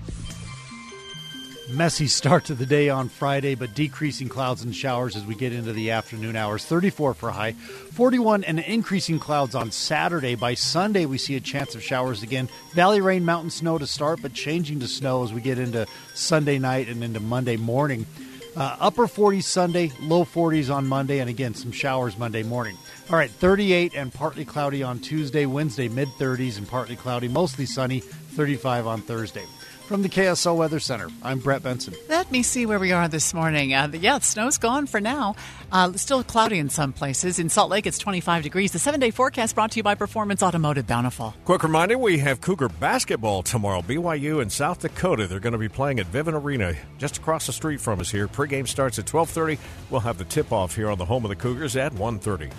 Messy start to the day on Friday, but decreasing clouds and showers as we get into the afternoon hours. thirty-four for high, forty-one and increasing clouds on Saturday. By Sunday, we see a chance of showers again. Valley rain, mountain snow to start, but changing to snow as we get into Sunday night and into Monday morning. Uh, upper forties Sunday, low forties on Monday, and again, some showers Monday morning. All right, thirty-eight and partly cloudy on Tuesday. Wednesday, mid-thirties and partly cloudy, mostly sunny, thirty-five on Thursday. From the K S L Weather Center, I'm Brett Benson. Let me see where we are this morning. Uh, the, yeah, the snow's gone for now. Uh, still cloudy in some places. In Salt Lake, it's twenty-five degrees. The seven-day forecast brought to you by Performance Automotive Bountiful. Quick reminder, we have Cougar basketball tomorrow. B Y U and South Dakota. They're going to be playing at Vivint Arena just across the street from us here. Pregame starts at twelve thirty. We'll have the tip-off here on the home of the Cougars at one thirty.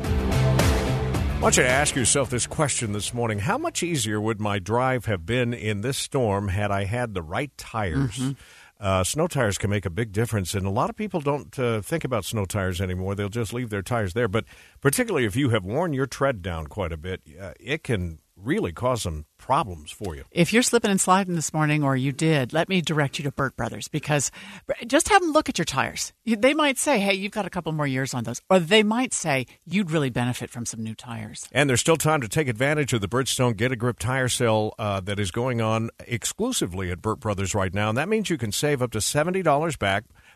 I want you to ask yourself this question this morning. How much easier would my drive have been in this storm had I had the right tires? Mm-hmm. Uh, snow tires can make a big difference, and a lot of people don't uh, think about snow tires anymore. They'll just leave their tires there. But particularly if you have worn your tread down quite a bit, uh, it can really cause some problems for you. If you're slipping and sliding this morning, or you did, let me direct you to Burt Brothers, because just have them look at your tires. They might say, hey, you've got a couple more years on those. Or they might say, you'd really benefit from some new tires. And there's still time to take advantage of the Bridgestone Get a Grip tire sale uh, that is going on exclusively at Burt Brothers right now. And that means you can save up to seventy dollars back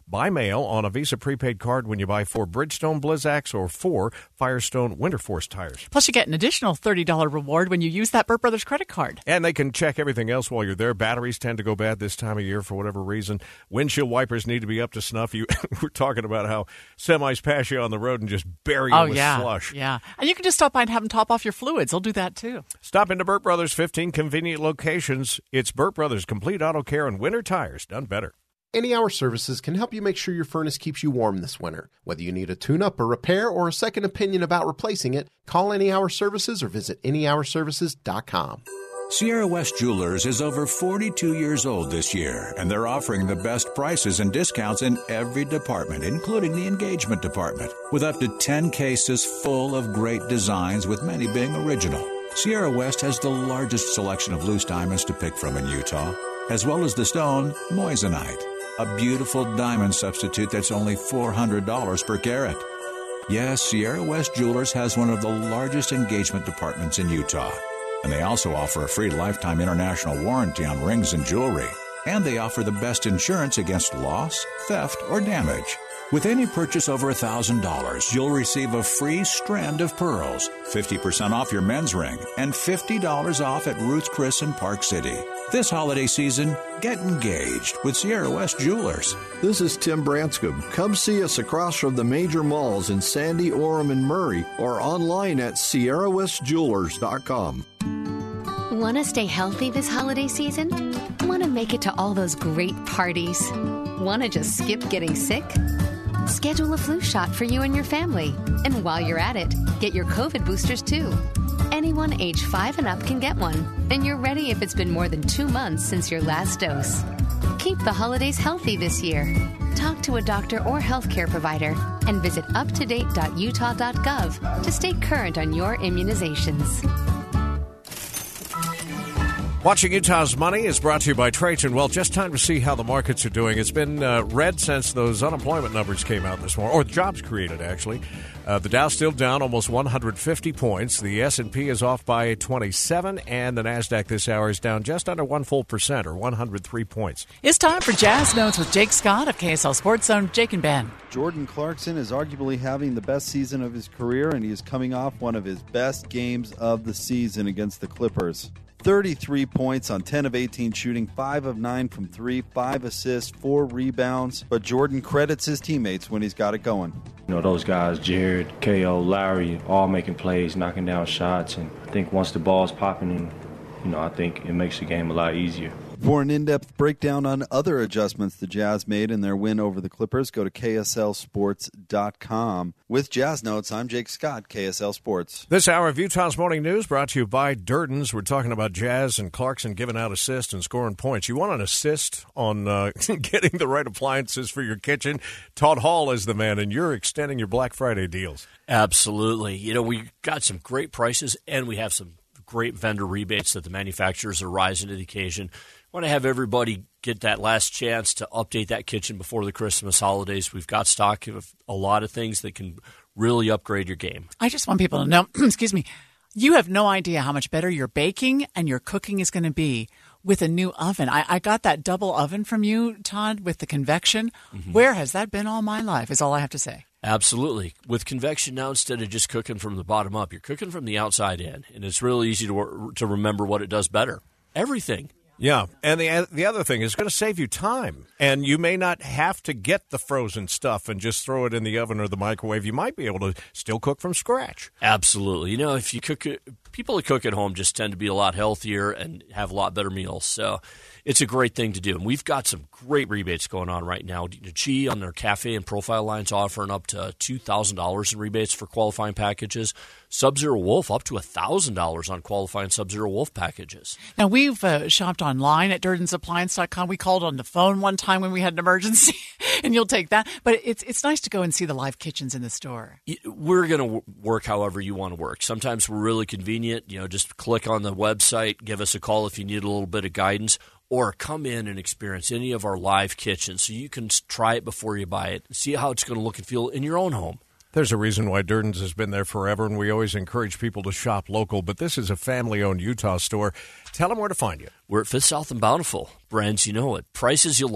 by mail on a Visa prepaid card when you buy four Bridgestone Blizzaks or four Firestone Winter Force tires. Plus, you get an additional thirty dollars reward when you use that Burt Brothers credit card. And they can check everything else while you're there. Batteries tend to go bad this time of year for whatever reason. Windshield wipers need to be up to snuff. You We're talking about how semis pass you on the road and just bury you oh, with yeah, slush. Yeah, and you can just stop by and have them top off your fluids. They'll do that, too. Stop into Burt Brothers, fifteen convenient locations. It's Burt Brothers Complete Auto Care and Winter Tires, done better. Any Hour Services can help you make sure your furnace keeps you warm this winter. Whether you need a tune-up, a repair, or a second opinion about replacing it, call Any Hour Services or visit any hour services dot com. Sierra West Jewelers is over forty-two years old this year, and they're offering the best prices and discounts in every department, including the engagement department, with up to ten cases full of great designs, with many being original. Sierra West has the largest selection of loose diamonds to pick from in Utah, as well as the stone moissanite, a beautiful diamond substitute that's only four hundred dollars per carat. Yes, Sierra West Jewelers has one of the largest engagement departments in Utah. And they also offer a free lifetime international warranty on rings and jewelry. And they offer the best insurance against loss, theft, or damage. With any purchase over one thousand dollars, you'll receive a free strand of pearls, fifty percent off your men's ring, and fifty dollars off at Ruth's Chris in Park City. This holiday season, get engaged with Sierra West Jewelers. This is Tim Branscombe. Come see us across from the major malls in Sandy, Orem, and Murray, or online at sierra west jewelers dot com. Want to stay healthy this holiday season? Want to make it to all those great parties? Want to just skip getting sick? Schedule a flu shot for you and your family. And while you're at it, get your COVID boosters too. Anyone age five and up can get one, and you're ready if it's been more than two months since your last dose. Keep the holidays healthy this year. Talk to a doctor or healthcare provider and visit up to date dot utah dot gov to stay current on your immunizations. Watching Utah's Money is brought to you by Trajan. Well, just time to see how the markets are doing. It's been uh, red since those unemployment numbers came out this morning, or the jobs created, actually. Uh, the Dow's still down almost one hundred fifty points. The S and P is off by twenty-seven, and the NASDAQ this hour is down just under one full percent, or one hundred three points. It's time for Jazz Notes with Jake Scott of K S L Sports Zone. Jake and Ben. Jordan Clarkson is arguably having the best season of his career, and he is coming off one of his best games of the season against the Clippers. thirty-three points on ten of eighteen shooting, five of nine from three, five assists, four rebounds. But Jordan credits his teammates when he's got it going. You know, those guys, Jared, K O, Lowry, all making plays, knocking down shots. And I think once the ball's popping in, you know, I think it makes the game a lot easier. For an in-depth breakdown on other adjustments the Jazz made in their win over the Clippers, go to K S L sports dot com. With Jazz Notes, I'm Jake Scott, K S L Sports. This hour of Utah's Morning News brought to you by Durden's. We're talking about Jazz and Clarkson giving out assists and scoring points. You want an assist on uh, getting the right appliances for your kitchen? Todd Hall is the man, and you're extending your Black Friday deals. Absolutely. You know, we got some great prices, and we have some great vendor rebates that the manufacturers are rising to the occasion. Want to have everybody get that last chance to update that kitchen before the Christmas holidays. We've got stock of a lot of things that can really upgrade your game. I just want people to know, excuse me, you have no idea how much better your baking and your cooking is going to be with a new oven. I, I got that double oven from you, Todd, with the convection. Mm-hmm. Where has that been all my life is all I have to say. Absolutely. With convection now, instead of just cooking from the bottom up, you're cooking from the outside in, and it's really easy to to remember what it does better. Everything. Yeah, and the the other thing is going to save you time, and you may not have to get the frozen stuff and just throw it in the oven or the microwave. You might be able to still cook from scratch. Absolutely. You know, if you cook it, people that cook at home just tend to be a lot healthier and have a lot better meals. So it's a great thing to do. And we've got some great rebates going on right now. Chi on their cafe and profile lines offering up to two thousand dollars in rebates for qualifying packages. Sub-Zero Wolf up to one thousand dollars on qualifying Sub-Zero Wolf packages. Now, we've uh, shopped online at Durden's Appliance dot com. We called on the phone one time when we had an emergency, and you'll take that. But it's it's nice to go and see the live kitchens in the store. We're going to work however you want to work. Sometimes we're really convenient. You know, just click on the website, give us a call if you need a little bit of guidance, or come in and experience any of our live kitchens so you can try it before you buy it and see how it's going to look and feel in your own home. There's a reason why Durden's has been there forever, and we always encourage people to shop local. But this is a family-owned Utah store. Tell them where to find you. We're at Fifth South and Bountiful. Brands you know it. Prices you love.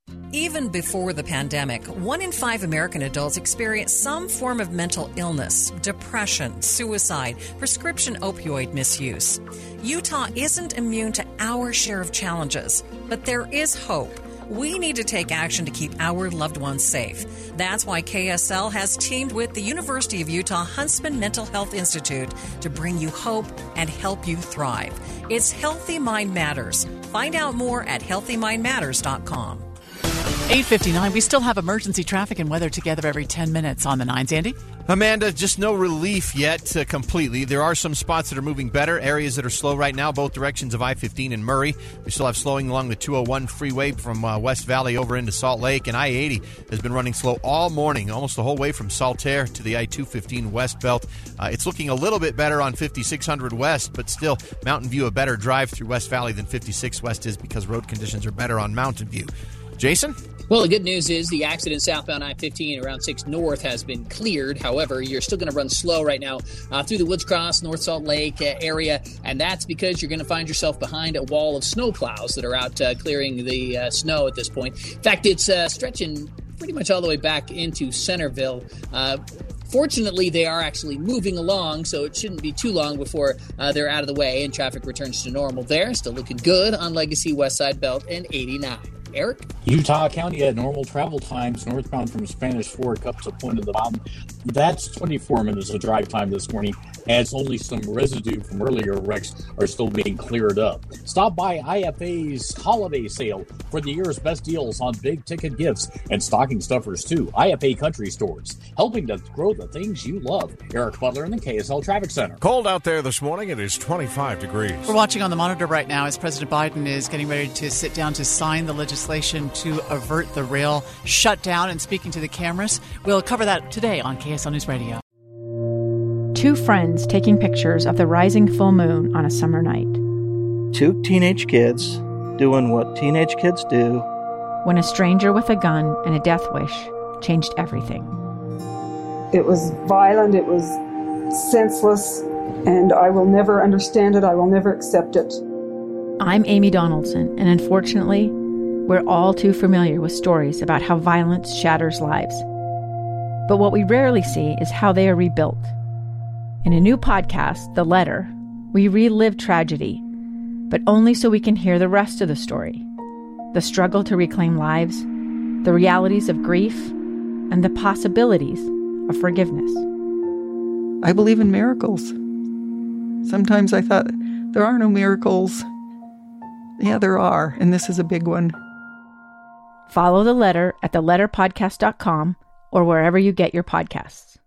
Even before the pandemic, one in five American adults experienced some form of mental illness, depression, suicide, prescription opioid misuse. Utah isn't immune to our share of challenges, but there is hope. We need to take action to keep our loved ones safe. That's why K S L has teamed with the University of Utah Huntsman Mental Health Institute to bring you hope and help you thrive. It's Healthy Mind Matters. Find out more at healthy mind matters dot com. eight fifty-nine, we still have emergency traffic and weather together every ten minutes on the nines. Andy? Amanda, just no relief yet uh, completely. There are some spots that are moving better, areas that are slow right now, both directions of I fifteen and Murray. We still have slowing along the two oh one freeway from uh, West Valley over into Salt Lake, and I eighty has been running slow all morning, almost the whole way from Saltaire to the I two fifteen West Belt. Uh, it's looking a little bit better on fifty-six hundred West, but still Mountain View a better drive through West Valley than fifty-six West is because road conditions are better on Mountain View. Jason? Well, the good news is the accident southbound I fifteen around six North has been cleared. However, you're still going to run slow right now uh, through the Woods Cross, North Salt Lake uh, area, and that's because you're going to find yourself behind a wall of snow plows that are out uh, clearing the uh, snow at this point. In fact, it's uh, stretching pretty much all the way back into Centerville. Uh, Fortunately, they are actually moving along, so it shouldn't be too long before uh, they're out of the way and traffic returns to normal there. Still looking good on Legacy West Side Belt and eighty-nine. Eric? Utah County had normal travel times northbound from Spanish Fork up to Point of the Mountain. That's twenty-four minutes of drive time this morning, as only some residue from earlier wrecks are still being cleared up. Stop by I F A's holiday sale for the year's best deals on big ticket gifts and stocking stuffers too. I F A Country Stores, helping to grow the things you love. Eric Butler in the K S L Traffic Center. Cold out there this morning. It is twenty-five degrees. We're watching on the monitor right now as President Biden is getting ready to sit down to sign the legislation to avert the rail shutdown and speaking to the cameras. We'll cover that today on K S L News Radio. Two friends taking pictures of the rising full moon on a summer night. Two teenage kids doing what teenage kids do. When a stranger with a gun and a death wish changed everything. It was violent, it was senseless, and I will never understand it, I will never accept it. I'm Amy Donaldson, and unfortunately, we're all too familiar with stories about how violence shatters lives. But what we rarely see is how they are rebuilt. In a new podcast, The Letter, we relive tragedy, but only so we can hear the rest of the story. The struggle to reclaim lives, the realities of grief, and the possibilities of forgiveness. I believe in miracles. Sometimes I thought, there are no miracles. Yeah, there are, and this is a big one. Follow The Letter at the letter podcast dot com or wherever you get your podcasts.